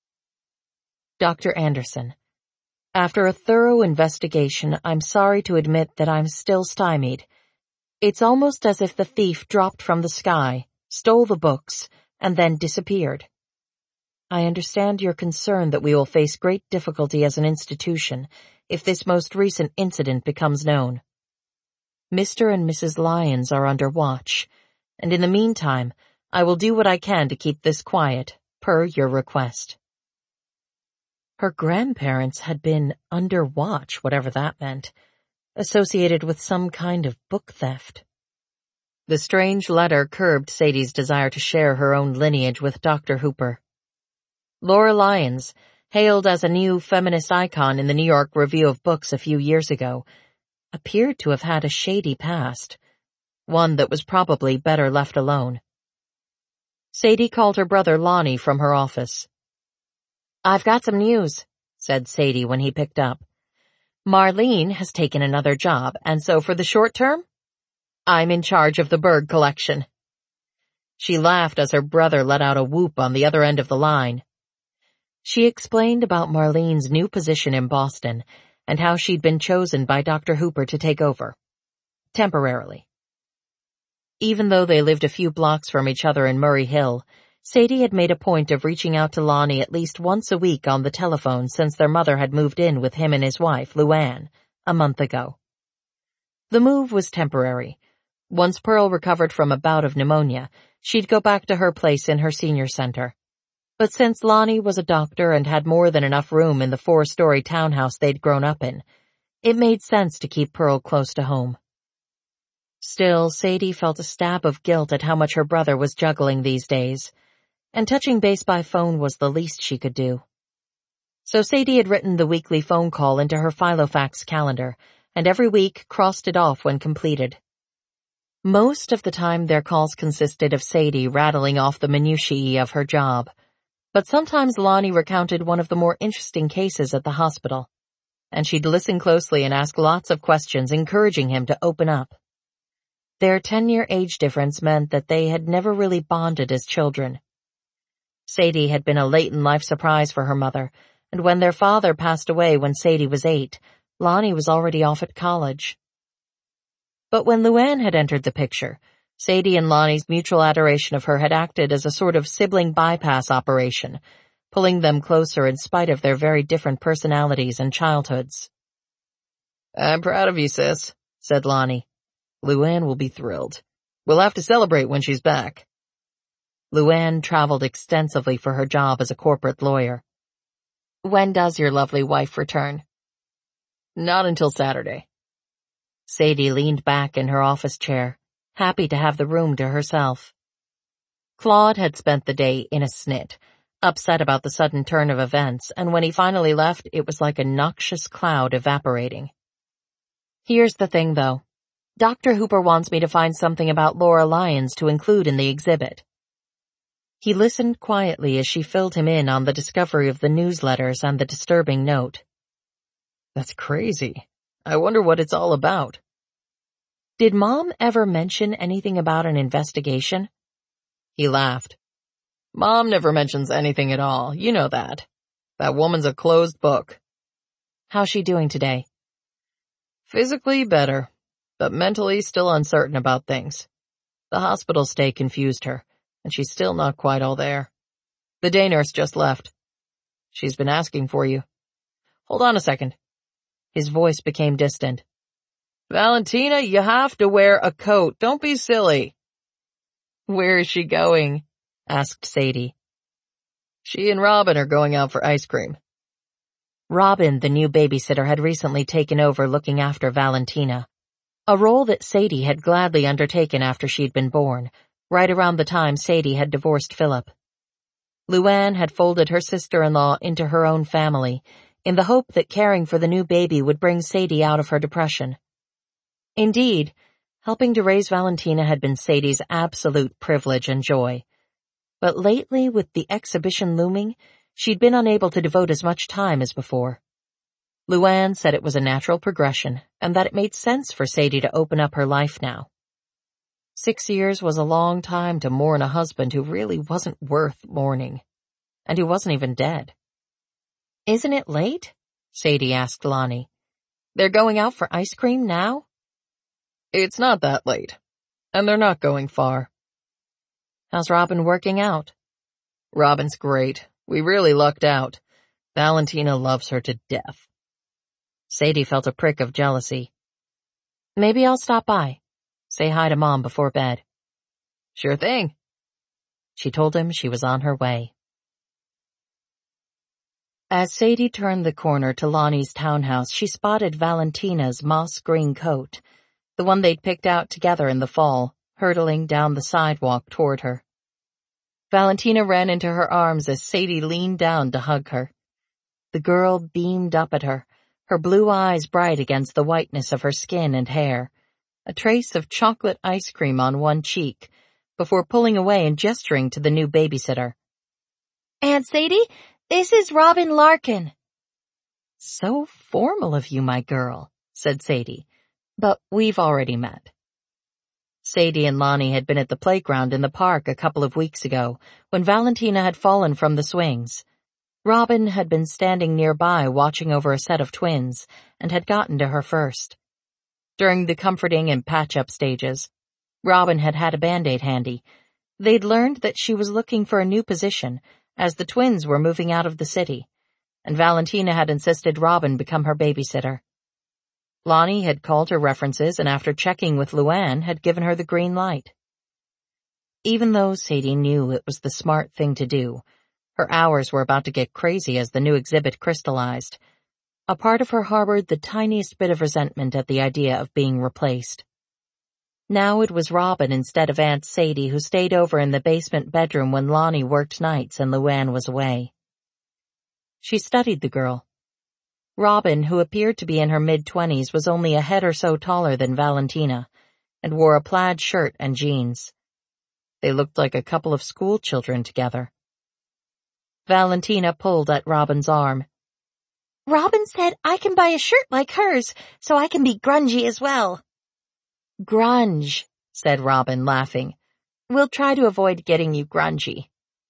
Doctor Anderson, after a thorough investigation, I'm sorry to admit that I'm still stymied. It's almost as if the thief dropped from the sky, stole the books, and then disappeared. I understand your concern that we will face great difficulty as an institution if this most recent incident becomes known. Mister and Missus Lyons are under watch, and in the meantime, I will do what I can to keep this quiet, per your request. Her grandparents had been under watch, whatever that meant, associated with some kind of book theft. The strange letter curbed Sadie's desire to share her own lineage with Doctor Hooper. Laura Lyons, hailed as a new feminist icon in the New York Review of Books a few years ago, appeared to have had a shady past, one that was probably better left alone. Sadie called her brother Lonnie from her office. "I've got some news," said Sadie when he picked up. "Marlene has taken another job, and so for the short term, I'm in charge of the Berg collection." She laughed as her brother let out a whoop on the other end of the line. She explained about Marlene's new position in Boston and how she'd been chosen by Doctor Hooper to take over. Temporarily. Even though they lived a few blocks from each other in Murray Hill, Sadie had made a point of reaching out to Lonnie at least once a week on the telephone since their mother had moved in with him and his wife, Luann, a month ago. The move was temporary. Once Pearl recovered from a bout of pneumonia, she'd go back to her place in her senior center. But since Lonnie was a doctor and had more than enough room in the four-story townhouse they'd grown up in, it made sense to keep Pearl close to home. Still, Sadie felt a stab of guilt at how much her brother was juggling these days, and touching base by phone was the least she could do. So Sadie had written the weekly phone call into her Filofax calendar, and every week crossed it off when completed. Most of the time their calls consisted of Sadie rattling off the minutiae of her job, but sometimes Lonnie recounted one of the more interesting cases at the hospital, and she'd listen closely and ask lots of questions, encouraging him to open up. Their ten-year age difference meant that they had never really bonded as children. Sadie had been a late-in-life surprise for her mother, and when their father passed away when Sadie was eight, Lonnie was already off at college. But when Luann had entered the picture, Sadie and Lonnie's mutual adoration of her had acted as a sort of sibling bypass operation, pulling them closer in spite of their very different personalities and childhoods. "I'm proud of you, sis," said Lonnie. "Luann will be thrilled. We'll have to celebrate when she's back." Luann traveled extensively for her job as a corporate lawyer. "When does your lovely wife return?" "Not until Saturday." Sadie leaned back in her office chair, happy to have the room to herself. Claude had spent the day in a snit, upset about the sudden turn of events, and when he finally left, it was like a noxious cloud evaporating. Here's the thing, though. Doctor Hooper wants me to find something about Laura Lyons to include in the exhibit. He listened quietly as she filled him in on the discovery of the newsletters and the disturbing note. That's crazy. I wonder what it's all about. Did Mom ever mention anything about an investigation? He laughed. Mom never mentions anything at all. You know that. That woman's a closed book. How's she doing today? Physically better, but mentally still uncertain about things. The hospital stay confused her, and she's still not quite all there. The day nurse just left. She's been asking for you. Hold on a second. His voice became distant. Valentina, you have to wear a coat. Don't be silly. Where is she going? Asked Sadie. She and Robin are going out for ice cream. Robin, the new babysitter, had recently taken over looking after Valentina, a role that Sadie had gladly undertaken after she'd been born, right around the time Sadie had divorced Philip. Luann had folded her sister-in-law into her own family, in the hope that caring for the new baby would bring Sadie out of her depression. Indeed, helping to raise Valentina had been Sadie's absolute privilege and joy. But lately, with the exhibition looming, she'd been unable to devote as much time as before. Luann said it was a natural progression, and that it made sense for Sadie to open up her life now. Six years was a long time to mourn a husband who really wasn't worth mourning, and who wasn't even dead. Isn't it late? Sadie asked Lonnie. They're going out for ice cream now? It's not that late, and they're not going far. How's Robin working out? Robin's great. We really lucked out. Valentina loves her to death. Sadie felt a prick of jealousy. Maybe I'll stop by. Say hi to Mom before bed. Sure thing. She told him she was on her way. As Sadie turned the corner to Lonnie's townhouse, she spotted Valentina's moss green coat, the one they'd picked out together in the fall, hurtling down the sidewalk toward her. Valentina ran into her arms as Sadie leaned down to hug her. The girl beamed up at her, her blue eyes bright against the whiteness of her skin and hair, a trace of chocolate ice cream on one cheek, before pulling away and gesturing to the new babysitter. Aunt Sadie, this is Robin Larkin. So formal of you, my girl, said Sadie, but we've already met. Sadie and Lonnie had been at the playground in the park a couple of weeks ago, when Valentina had fallen from the swings. Robin had been standing nearby watching over a set of twins, and had gotten to her first. During the comforting and patch-up stages, Robin had had a Band-Aid handy. They'd learned that she was looking for a new position, as the twins were moving out of the city, and Valentina had insisted Robin become her babysitter. Lonnie had called her references and after checking with Luann had given her the green light. Even though Sadie knew it was the smart thing to do, her hours were about to get crazy as the new exhibit crystallized. A part of her harbored the tiniest bit of resentment at the idea of being replaced. Now it was Robin instead of Aunt Sadie who stayed over in the basement bedroom when Lonnie worked nights and Luann was away. She studied the girl. Robin, who appeared to be in her mid-twenties, was only a head or so taller than Valentina, and wore a plaid shirt and jeans. They looked like a couple of school children together. Valentina pulled at Robin's arm. Robin said I can buy a shirt like hers, so I can be grungy as well. Grunge, said Robin, laughing. We'll try to avoid getting you grungy.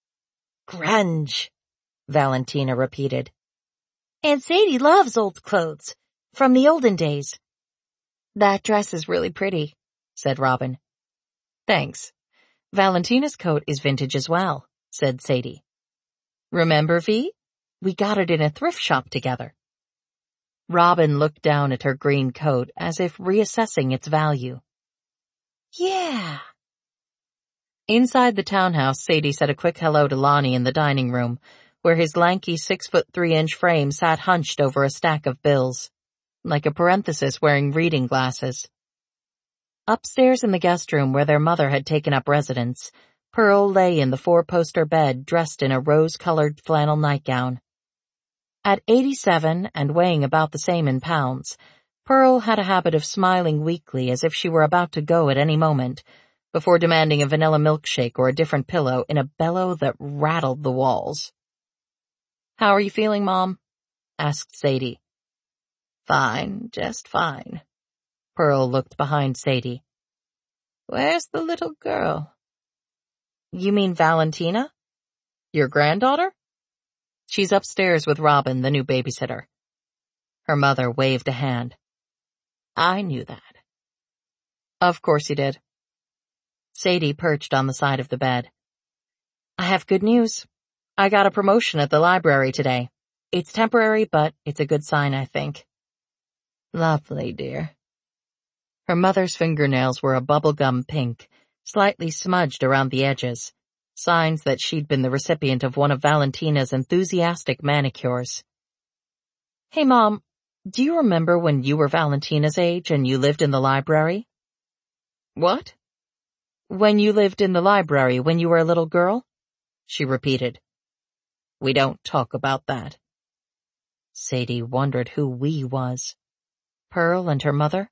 Grunge, Valentina repeated. Aunt Sadie loves old clothes, from the olden days. That dress is really pretty, said Robin. Thanks. Valentina's coat is vintage as well, said Sadie. Remember, V? We got it in a thrift shop together. Robin looked down at her green coat as if reassessing its value. Yeah. Inside the townhouse, Sadie said a quick hello to Lonnie in the dining room, where his lanky six-foot-three-inch frame sat hunched over a stack of bills, like a parenthesis wearing reading glasses. Upstairs in the guest room where their mother had taken up residence, Pearl lay in the four-poster bed dressed in a rose-colored flannel nightgown. At eighty-seven and weighing about the same in pounds, Pearl had a habit of smiling weakly as if she were about to go at any moment, before demanding a vanilla milkshake or a different pillow in a bellow that rattled the walls. "How are you feeling, Mom?" asked Sadie. "Fine, just fine." Pearl looked behind Sadie. "Where's the little girl?" "You mean Valentina? Your granddaughter?" "She's upstairs with Robin, the new babysitter." Her mother waved a hand. "I knew that." "Of course you did." Sadie perched on the side of the bed. "I have good news. I got a promotion at the library today. It's temporary, but it's a good sign, I think." "Lovely, dear." Her mother's fingernails were a bubblegum pink, slightly smudged around the edges, signs that she'd been the recipient of one of Valentina's enthusiastic manicures. "Hey, Mom, do you remember when you were Valentina's age and you lived in the library?" "What?" "When you lived in the library when you were a little girl?" she repeated. "We don't talk about that." Sadie wondered who "we" was. Pearl and her mother?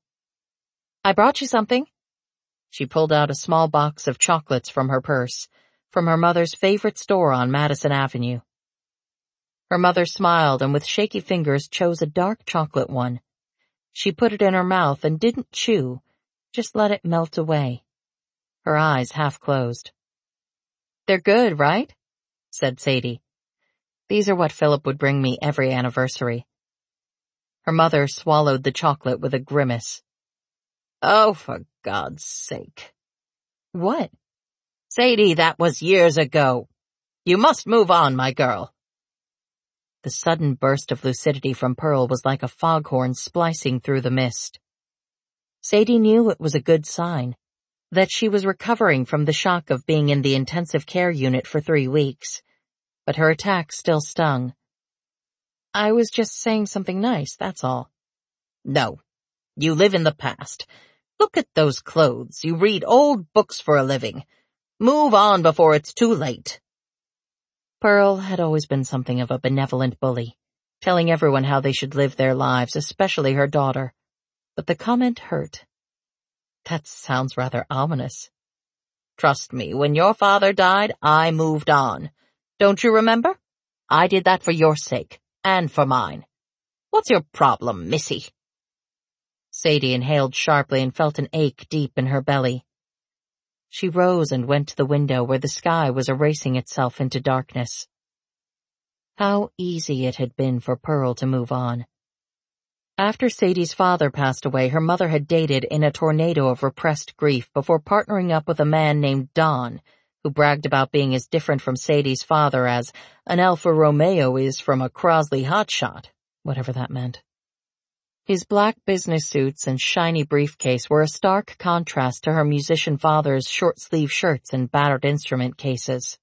"I brought you something." She pulled out a small box of chocolates from her purse, from her mother's favorite store on Madison Avenue. Her mother smiled and with shaky fingers chose a dark chocolate one. She put it in her mouth and didn't chew, just let it melt away. Her eyes half closed. "They're good, right?" said Sadie. "These are what Philip would bring me every anniversary." Her mother swallowed the chocolate with a grimace. "Oh, for God's sake." "What?" "Sadie, that was years ago. You must move on, my girl." The sudden burst of lucidity from Pearl was like a foghorn splicing through the mist. Sadie knew it was a good sign, that she was recovering from the shock of being in the intensive care unit for three weeks, but her attack still stung. "I was just saying something nice, that's all." "No, you live in the past. Look at those clothes. You read old books for a living. Move on before it's too late." Pearl had always been something of a benevolent bully, telling everyone how they should live their lives, especially her daughter. But the comment hurt. That sounds rather ominous. "Trust me, when your father died, I moved on. Don't you remember? I did that for your sake, and for mine. What's your problem, missy?" Sadie inhaled sharply and felt an ache deep in her belly. She rose and went to the window where the sky was erasing itself into darkness. How easy it had been for Pearl to move on. After Sadie's father passed away, her mother had dated in a tornado of repressed grief before partnering up with a man named Don, who bragged about being as different from Sadie's father as an Alfa Romeo is from a Crosley hotshot, whatever that meant. His black business suits and shiny briefcase were a stark contrast to her musician father's short-sleeve shirts and battered instrument cases.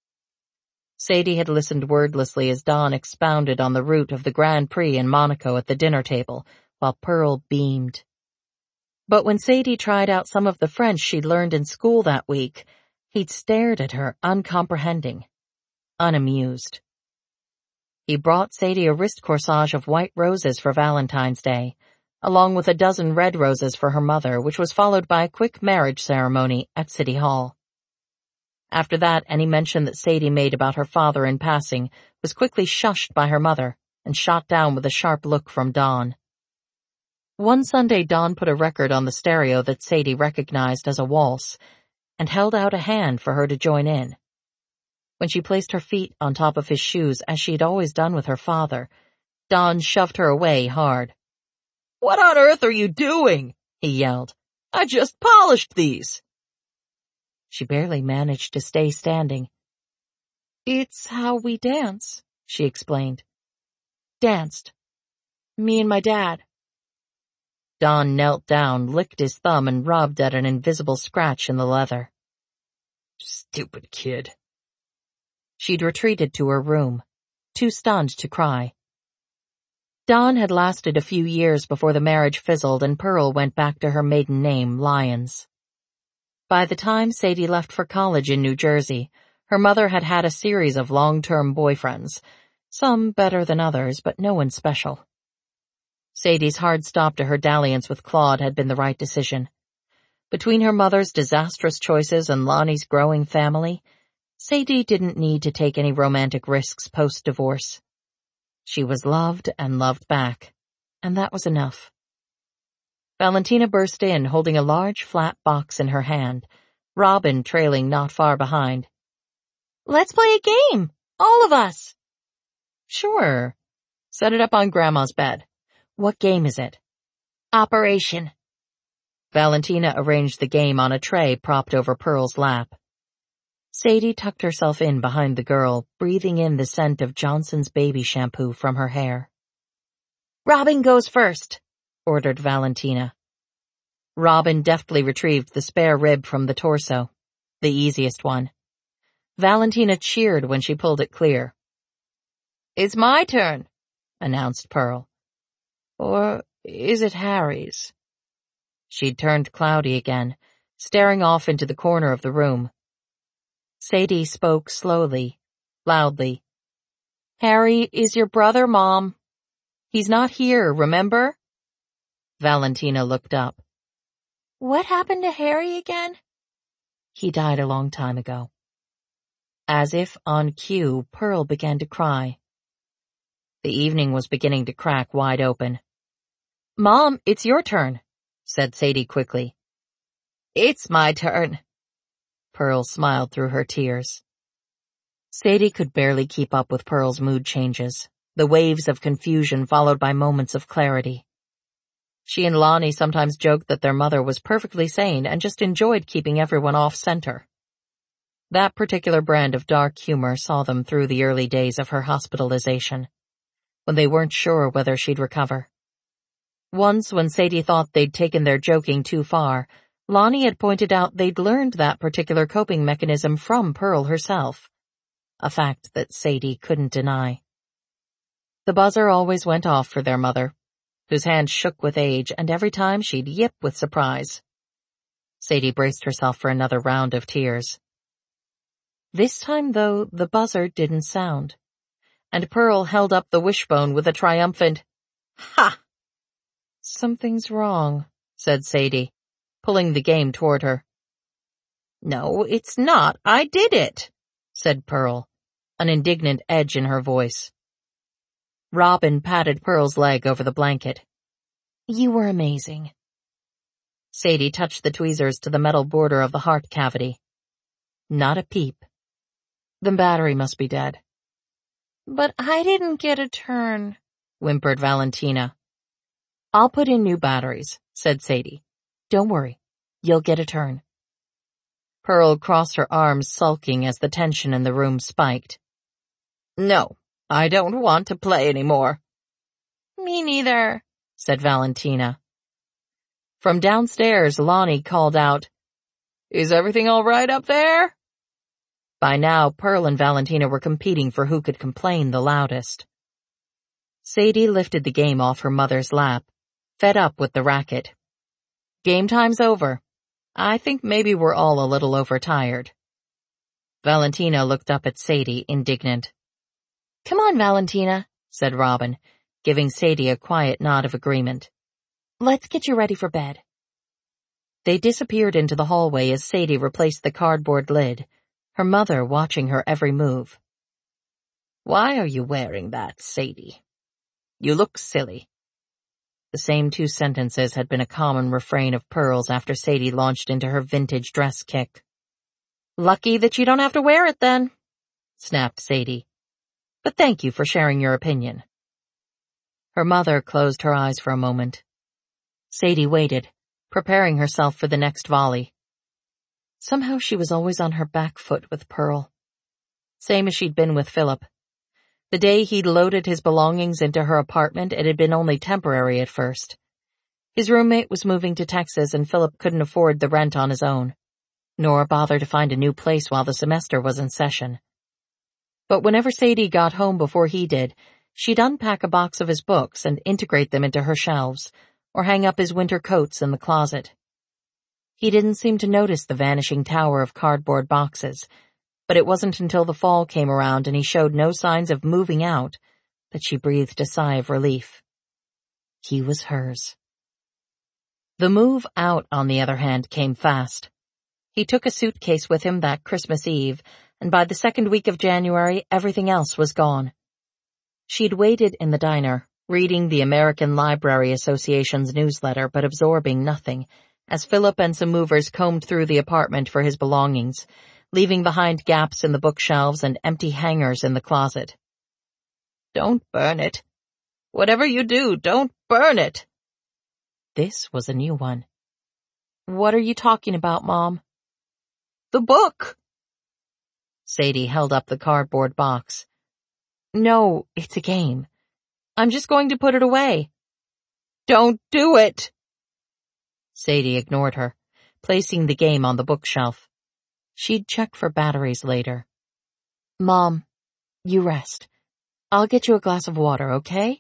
Sadie had listened wordlessly as Don expounded on the route of the Grand Prix in Monaco at the dinner table, while Pearl beamed. But when Sadie tried out some of the French she'd learned in school that week, he'd stared at her uncomprehending, unamused. He brought Sadie a wrist corsage of white roses for Valentine's Day, along with a dozen red roses for her mother, which was followed by a quick marriage ceremony at City Hall. After that, any mention that Sadie made about her father in passing was quickly shushed by her mother and shot down with a sharp look from Don. One Sunday, Don put a record on the stereo that Sadie recognized as a waltz and held out a hand for her to join in. When she placed her feet on top of his shoes, as she had always done with her father, Don shoved her away hard. "What on earth are you doing?" he yelled. "I just polished these." She barely managed to stay standing. "It's how we dance," she explained. "Danced. Me and my dad." Don knelt down, licked his thumb, and rubbed at an invisible scratch in the leather. "Stupid kid." She'd retreated to her room, too stunned to cry. Don had lasted a few years before the marriage fizzled and Pearl went back to her maiden name, Lyons. By the time Sadie left for college in New Jersey, her mother had had a series of long-term boyfriends, some better than others, but no one special. Sadie's hard stop to her dalliance with Claude had been the right decision. Between her mother's disastrous choices and Lonnie's growing family, Sadie didn't need to take any romantic risks post-divorce. She was loved and loved back, and that was enough. Valentina burst in, holding a large flat box in her hand, Robin trailing not far behind. "Let's play a game, all of us." "Sure. Set it up on Grandma's bed. What game is it?" "Operation." Valentina arranged the game on a tray propped over Pearl's lap. Sadie tucked herself in behind the girl, breathing in the scent of Johnson's baby shampoo from her hair. "Robin goes first," ordered Valentina. Robin deftly retrieved the spare rib from the torso, the easiest one. Valentina cheered when she pulled it clear. "It's my turn," announced Pearl. "Or is it Harry's?" She'd turned cloudy again, staring off into the corner of the room. Sadie spoke slowly, loudly. "Harry is your brother, Mom. He's not here, remember?" Valentina looked up. "What happened to Harry again?" "He died a long time ago." As if on cue, Pearl began to cry. The evening was beginning to crack wide open. "Mom, it's your turn," said Sadie quickly. "It's my turn." Pearl smiled through her tears. Sadie could barely keep up with Pearl's mood changes, the waves of confusion followed by moments of clarity. She and Lonnie sometimes joked that their mother was perfectly sane and just enjoyed keeping everyone off center. That particular brand of dark humor saw them through the early days of her hospitalization, when they weren't sure whether she'd recover. Once, when Sadie thought they'd taken their joking too far, Lonnie had pointed out they'd learned that particular coping mechanism from Pearl herself, a fact that Sadie couldn't deny. The buzzer always went off for their mother, whose hand shook with age, and every time she'd yip with surprise. Sadie braced herself for another round of tears. This time, though, the buzzer didn't sound, and Pearl held up the wishbone with a triumphant, "Ha!" "Something's wrong," said Sadie, pulling the game toward her. "No, it's not. I did it," said Pearl, an indignant edge in her voice. Robin patted Pearl's leg over the blanket. "You were amazing." Sadie touched the tweezers to the metal border of the heart cavity. "Not a peep. The battery must be dead." "But I didn't get a turn," whimpered Valentina. "I'll put in new batteries," said Sadie. "Don't worry. You'll get a turn." Pearl crossed her arms, sulking as the tension in the room spiked. "No, I don't want to play anymore." "Me neither," said Valentina. From downstairs, Lonnie called out, "Is everything all right up there?" By now, Pearl and Valentina were competing for who could complain the loudest. Sadie lifted the game off her mother's lap, fed up with the racket. "Game time's over. I think maybe we're all a little overtired." Valentina looked up at Sadie, indignant. "Come on, Valentina," said Robin, giving Sadie a quiet nod of agreement. "Let's get you ready for bed." They disappeared into the hallway as Sadie replaced the cardboard lid, her mother watching her every move. "Why are you wearing that, Sadie? You look silly." The same two sentences had been a common refrain of Pearl's after Sadie launched into her vintage dress kick. "Lucky that you don't have to wear it then," snapped Sadie. "But thank you for sharing your opinion." Her mother closed her eyes for a moment. Sadie waited, preparing herself for the next volley. Somehow she was always on her back foot with Pearl. Same as she'd been with Philip. The day he'd loaded his belongings into her apartment, it had been only temporary at first. His roommate was moving to Texas and Philip couldn't afford the rent on his own, nor bother to find a new place while the semester was in session. But whenever Sadie got home before he did, she'd unpack a box of his books and integrate them into her shelves, or hang up his winter coats in the closet. He didn't seem to notice the vanishing tower of cardboard boxes, but it wasn't until the fall came around and he showed no signs of moving out that she breathed a sigh of relief. He was hers. The move out, on the other hand, came fast. He took a suitcase with him that Christmas Eve, and by the second week of January, everything else was gone. She'd waited in the diner, reading the American Library Association's newsletter but absorbing nothing, as Philip and some movers combed through the apartment for his belongings, leaving behind gaps in the bookshelves and empty hangers in the closet. "Don't burn it. Whatever you do, don't burn it." This was a new one. "What are you talking about, Mom?" "The book." Sadie held up the cardboard box. "No, it's a game. I'm just going to put it away." "Don't do it." Sadie ignored her, placing the game on the bookshelf. She'd check for batteries later. "Mom, you rest. I'll get you a glass of water, okay?"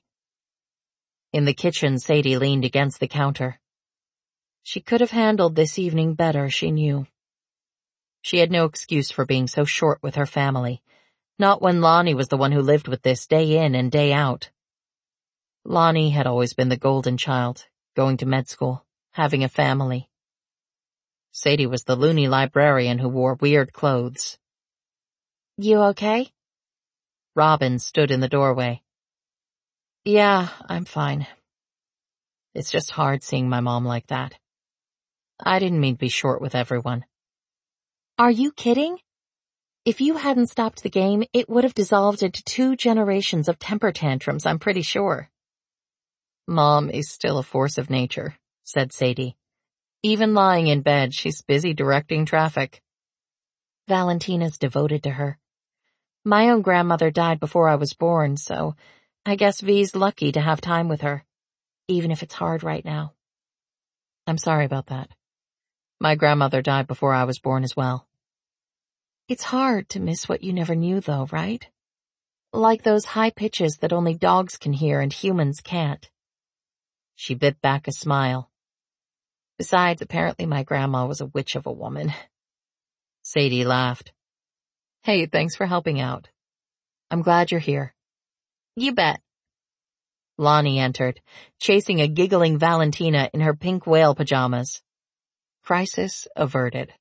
In the kitchen, Sadie leaned against the counter. She could have handled this evening better, she knew. She had no excuse for being so short with her family, not when Lonnie was the one who lived with this day in and day out. Lonnie had always been the golden child, going to med school, having a family. Sadie was the loony librarian who wore weird clothes. "You okay?" Robin stood in the doorway. "Yeah, I'm fine. It's just hard seeing my mom like that. I didn't mean to be short with everyone." "Are you kidding? If you hadn't stopped the game, it would have dissolved into two generations of temper tantrums, I'm pretty sure." "Mom is still a force of nature," said Sadie. "Even lying in bed, she's busy directing traffic." "Valentina's devoted to her. My own grandmother died before I was born, so I guess V's lucky to have time with her, even if it's hard right now." "I'm sorry about that. My grandmother died before I was born as well." "It's hard to miss what you never knew, though, right? Like those high pitches that only dogs can hear and humans can't." She bit back a smile. "Besides, apparently my grandma was a witch of a woman." Sadie laughed. "Hey, thanks for helping out. I'm glad you're here." "You bet." Lonnie entered, chasing a giggling Valentina in her pink whale pajamas. Crisis averted.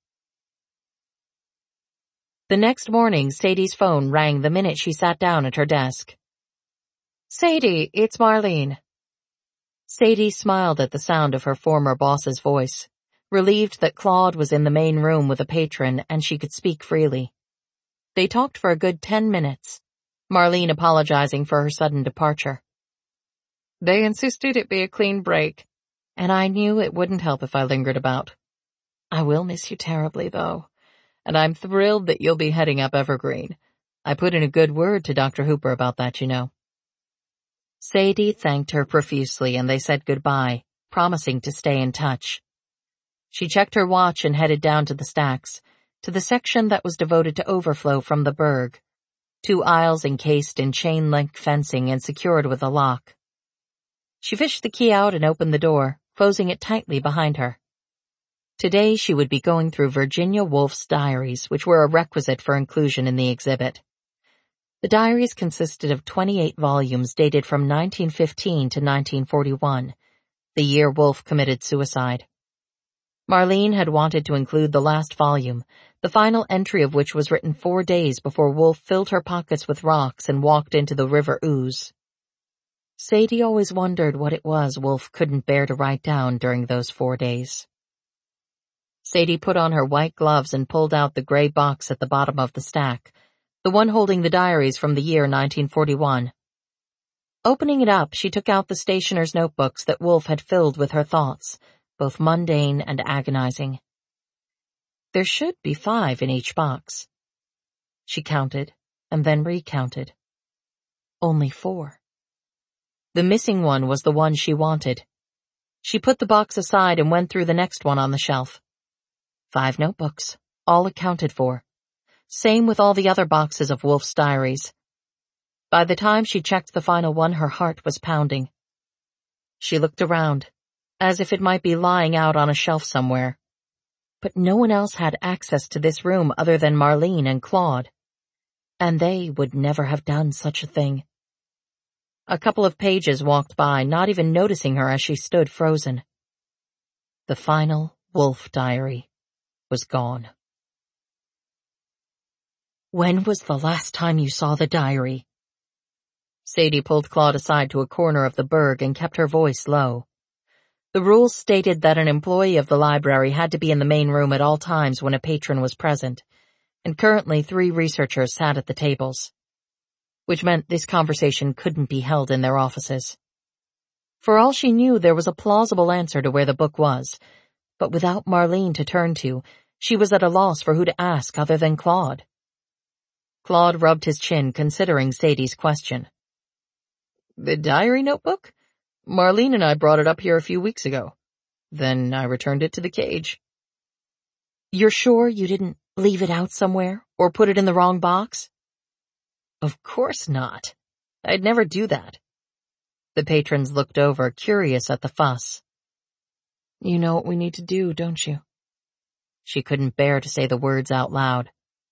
The next morning, Sadie's phone rang the minute she sat down at her desk. "Sadie, it's Marlene." Sadie smiled at the sound of her former boss's voice, relieved that Claude was in the main room with a patron and she could speak freely. They talked for a good ten minutes, Marlene apologizing for her sudden departure. "They insisted it be a clean break, and I knew it wouldn't help if I lingered about. I will miss you terribly, though, and I'm thrilled that you'll be heading up Evergreen. I put in a good word to Doctor Hooper about that, you know." Sadie thanked her profusely and they said goodbye, promising to stay in touch. She checked her watch and headed down to the stacks, to the section that was devoted to overflow from the Berg, two aisles encased in chain-link fencing and secured with a lock. She fished the key out and opened the door, closing it tightly behind her. Today she would be going through Virginia Woolf's diaries, which were a requisite for inclusion in the exhibit. The diaries consisted of twenty-eight volumes dated from nineteen fifteen to nineteen forty-one, the year Woolf committed suicide. Marlene had wanted to include the last volume, the final entry of which was written four days before Woolf filled her pockets with rocks and walked into the River Ouse. Sadie always wondered what it was Woolf couldn't bear to write down during those four days. Sadie put on her white gloves and pulled out the gray box at the bottom of the stack, the one holding the diaries from the year nineteen forty-one. Opening it up, she took out the stationer's notebooks that Woolf had filled with her thoughts, both mundane and agonizing. There should be five in each box. She counted, and then recounted. Only four. The missing one was the one she wanted. She put the box aside and went through the next one on the shelf. Five notebooks, all accounted for. Same with all the other boxes of Woolf's diaries. By the time she checked the final one, her heart was pounding. She looked around, as if it might be lying out on a shelf somewhere. But no one else had access to this room other than Marlene and Claude. And they would never have done such a thing. A couple of pages walked by, not even noticing her as she stood frozen. The final Wolf Diary was gone. When was the last time you saw the diary? Sadie pulled Claude aside to a corner of the burg and kept her voice low. The rules stated that an employee of the library had to be in the main room at all times when a patron was present, and currently three researchers sat at the tables, which meant this conversation couldn't be held in their offices. For all she knew, there was a plausible answer to where the book was, but without Marlene to turn to, she was at a loss for who to ask other than Claude. Claude rubbed his chin, considering Sadie's question. The diary notebook? Marlene and I brought it up here a few weeks ago. Then I returned it to the cage. You're sure you didn't leave it out somewhere, or put it in the wrong box? Of course not. I'd never do that. The patrons looked over, curious at the fuss. You know what we need to do, don't you? She couldn't bear to say the words out loud.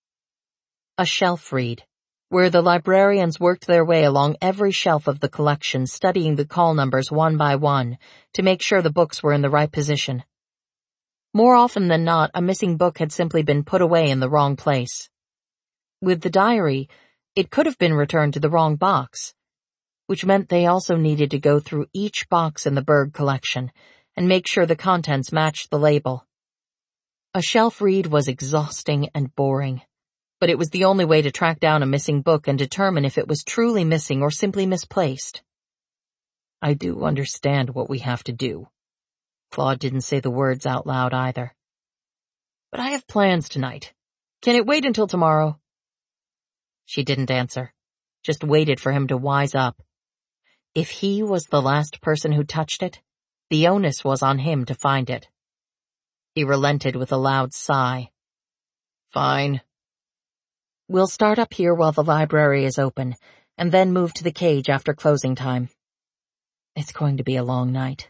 A shelf read, where the librarians worked their way along every shelf of the collection, studying the call numbers one by one to make sure the books were in the right position. More often than not, a missing book had simply been put away in the wrong place. With the diary, it could have been returned to the wrong box, which meant they also needed to go through each box in the Berg collection and make sure the contents matched the label. A shelf read was exhausting and boring, but it was the only way to track down a missing book and determine if it was truly missing or simply misplaced. I do understand what we have to do. Claude didn't say the words out loud either. But I have plans tonight. Can it wait until tomorrow? She didn't answer, just waited for him to wise up. If he was the last person who touched it, the onus was on him to find it. He relented with a loud sigh. Fine. We'll start up here while the library is open, and then move to the cage after closing time. It's going to be a long night.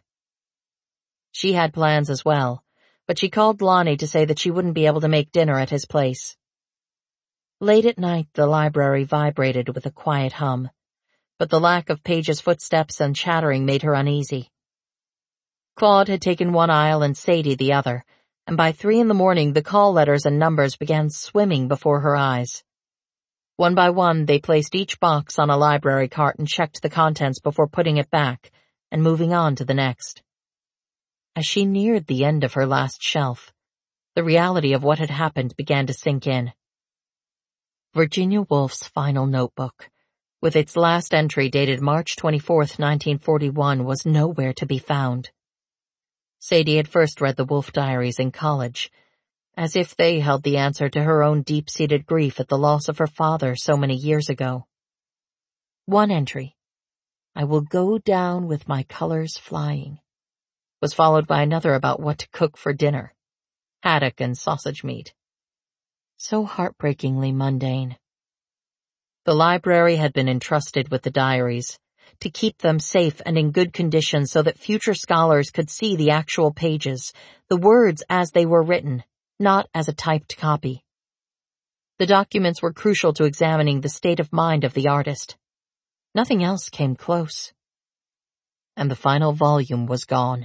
She had plans as well, but she called Lonnie to say that she wouldn't be able to make dinner at his place. Late at night, the library vibrated with a quiet hum, but the lack of Paige's footsteps and chattering made her uneasy. Claude had taken one aisle and Sadie the other, and by three in the morning the call letters and numbers began swimming before her eyes. One by one, they placed each box on a library cart and checked the contents before putting it back and moving on to the next. As she neared the end of her last shelf, the reality of what had happened began to sink in. Virginia Woolf's final notebook, with its last entry dated March twenty-fourth, nineteen forty-one, was nowhere to be found. Sadie had first read the Wolf Diaries in college, as if they held the answer to her own deep-seated grief at the loss of her father so many years ago. One entry, I will go down with my colors flying, was followed by another about what to cook for dinner, haddock and sausage meat. So heartbreakingly mundane. The library had been entrusted with the diaries, to keep them safe and in good condition so that future scholars could see the actual pages, the words as they were written, not as a typed copy. The documents were crucial to examining the state of mind of the artist. Nothing else came close. And the final volume was gone.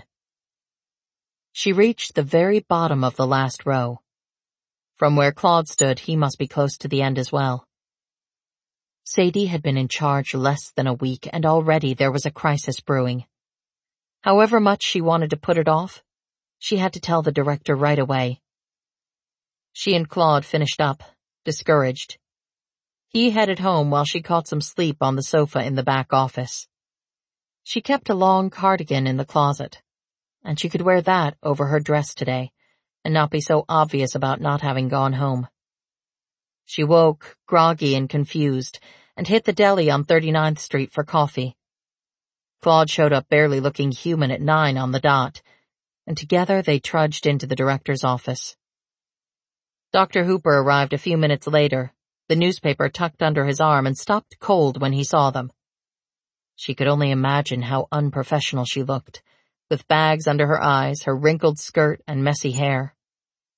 She reached the very bottom of the last row. From where Claude stood, he must be close to the end as well. Sadie had been in charge less than a week, and already there was a crisis brewing. However much she wanted to put it off, she had to tell the director right away. She and Claude finished up, discouraged. He headed home while she caught some sleep on the sofa in the back office. She kept a long cardigan in the closet, and she could wear that over her dress today, and not be so obvious about not having gone home. She woke, groggy and confused, and hit the deli on thirty-ninth Street for coffee. Claude showed up barely looking human at nine on the dot, and together they trudged into the director's office. Doctor Hooper arrived a few minutes later, the newspaper tucked under his arm, and stopped cold when he saw them. She could only imagine how unprofessional she looked, with bags under her eyes, her wrinkled skirt, and messy hair.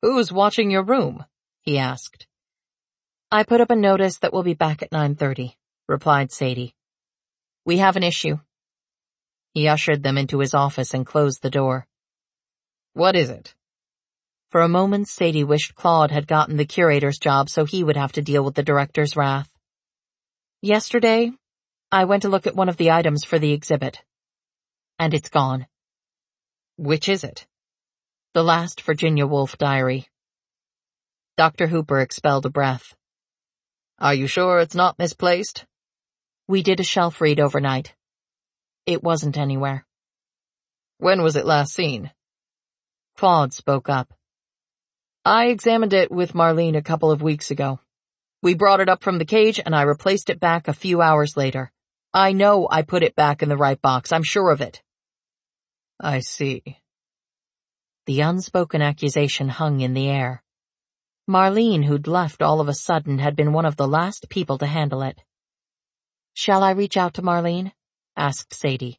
Who's watching your room? He asked. I put up a notice that we'll be back at nine thirty, replied Sadie. We have an issue. He ushered them into his office and closed the door. What is it? For a moment, Sadie wished Claude had gotten the curator's job so he would have to deal with the director's wrath. Yesterday, I went to look at one of the items for the exhibit. And it's gone. Which is it? The last Virginia Woolf diary. Doctor Hooper expelled a breath. Are you sure it's not misplaced? We did a shelf read overnight. It wasn't anywhere. When was it last seen? Claude spoke up. I examined it with Marlene a couple of weeks ago. We brought it up from the cage and I replaced it back a few hours later. I know I put it back in the right box. I'm sure of it. I see. The unspoken accusation hung in the air. Marlene, who'd left all of a sudden, had been one of the last people to handle it. Shall I reach out to Marlene? Asked Sadie.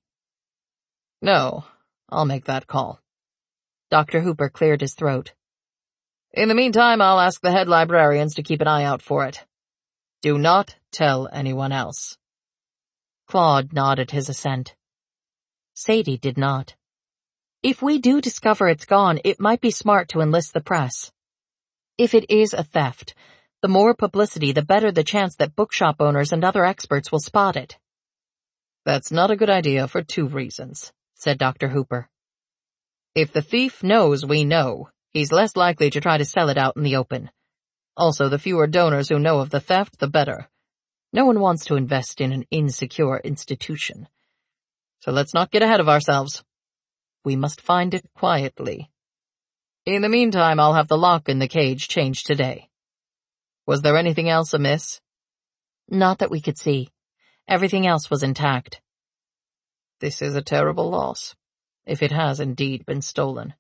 No, I'll make that call. Doctor Hooper cleared his throat. In the meantime, I'll ask the head librarians to keep an eye out for it. Do not tell anyone else. Claude nodded his assent. Sadie did not. If we do discover it's gone, it might be smart to enlist the press. If it is a theft, the more publicity, the better the chance that bookshop owners and other experts will spot it. That's not a good idea for two reasons, said Doctor Hooper. If the thief knows we know, he's less likely to try to sell it out in the open. Also, the fewer donors who know of the theft, the better. No one wants to invest in an insecure institution. So let's not get ahead of ourselves. We must find it quietly. In the meantime, I'll have the lock in the cage changed today. Was there anything else amiss? Not that we could see. Everything else was intact. This is a terrible loss, if it has indeed been stolen.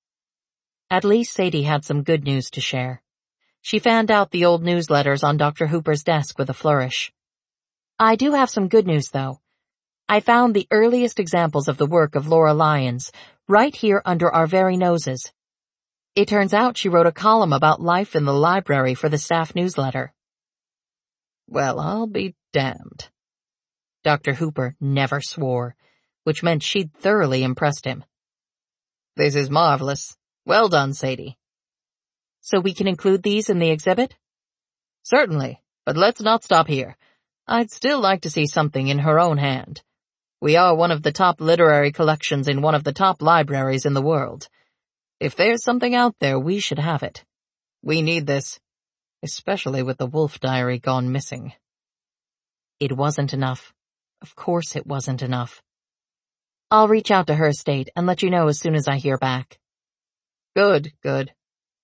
At least Sadie had some good news to share. She fanned out the old newsletters on Doctor Hooper's desk with a flourish. I do have some good news, though. I found the earliest examples of the work of Laura Lyons, right here under our very noses. It turns out she wrote a column about life in the library for the staff newsletter. Well, I'll be damned. Doctor Hooper never swore, which meant she'd thoroughly impressed him. This is marvelous. Well done, Sadie. So we can include these in the exhibit? Certainly, but let's not stop here. I'd still like to see something in her own hand. We are one of the top literary collections in one of the top libraries in the world. If there's something out there, we should have it. We need this, especially with the Woolf diary gone missing. It wasn't enough. Of course it wasn't enough. I'll reach out to her estate and let you know as soon as I hear back. Good, good.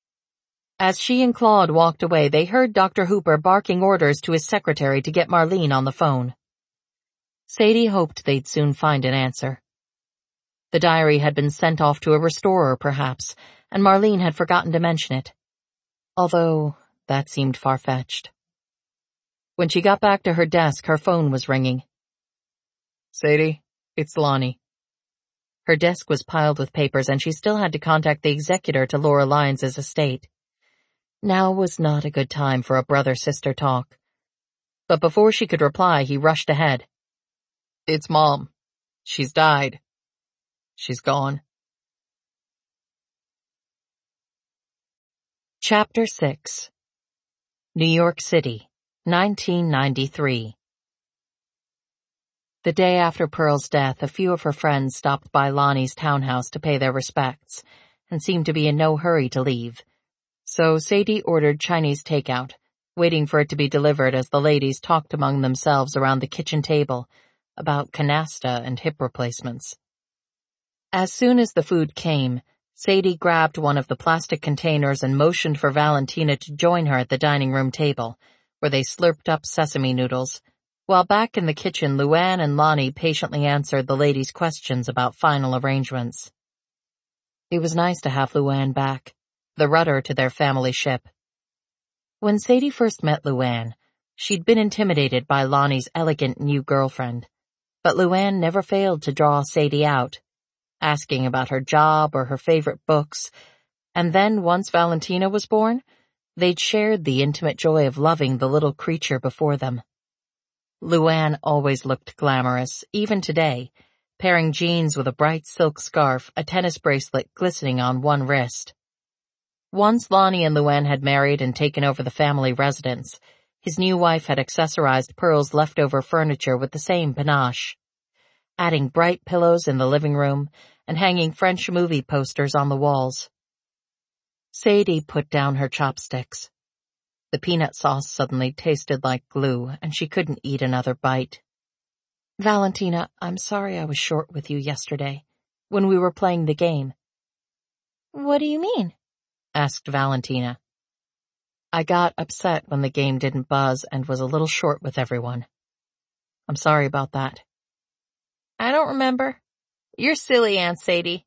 As she and Claude walked away, they heard Doctor Hooper barking orders to his secretary to get Marlene on the phone. Sadie hoped they'd soon find an answer. The diary had been sent off to a restorer, perhaps, and Marlene had forgotten to mention it. Although, that seemed far-fetched. When she got back to her desk, her phone was ringing. Sadie, it's Lonnie. Her desk was piled with papers, and she still had to contact the executor to Laura Lyons' estate. Now was not a good time for a brother-sister talk. But before she could reply, he rushed ahead. It's Mom. She's died. She's gone. Chapter six. New York City, nineteen ninety-three. The day after Pearl's death, a few of her friends stopped by Lonnie's townhouse to pay their respects, and seemed to be in no hurry to leave. So Sadie ordered Chinese takeout, waiting for it to be delivered as the ladies talked among themselves around the kitchen table about canasta and hip replacements. As soon as the food came, Sadie grabbed one of the plastic containers and motioned for Valentina to join her at the dining room table, where they slurped up sesame noodles, while back in the kitchen Luann and Lonnie patiently answered the ladies' questions about final arrangements. It was nice to have Luann back, the rudder to their family ship. When Sadie first met Luann, she'd been intimidated by Lonnie's elegant new girlfriend, but Luann never failed to draw Sadie out, asking about her job or her favorite books, And then, once Valentina was born, they'd shared the intimate joy of loving the little creature before them. Luann always looked glamorous, even today, pairing jeans with a bright silk scarf, a tennis bracelet glistening on one wrist. Once Lonnie and Luann had married and taken over the family residence, his new wife had accessorized Pearl's leftover furniture with the same panache, adding bright pillows in the living room and hanging French movie posters on the walls. Sadie put down her chopsticks. The peanut sauce suddenly tasted like glue, and she couldn't eat another bite. Valentina, I'm sorry I was short with you yesterday, when we were playing the game. What do you mean? Asked Valentina. I got upset when the game didn't buzz and was a little short with everyone. I'm sorry about that. I don't remember. You're silly, Aunt Sadie.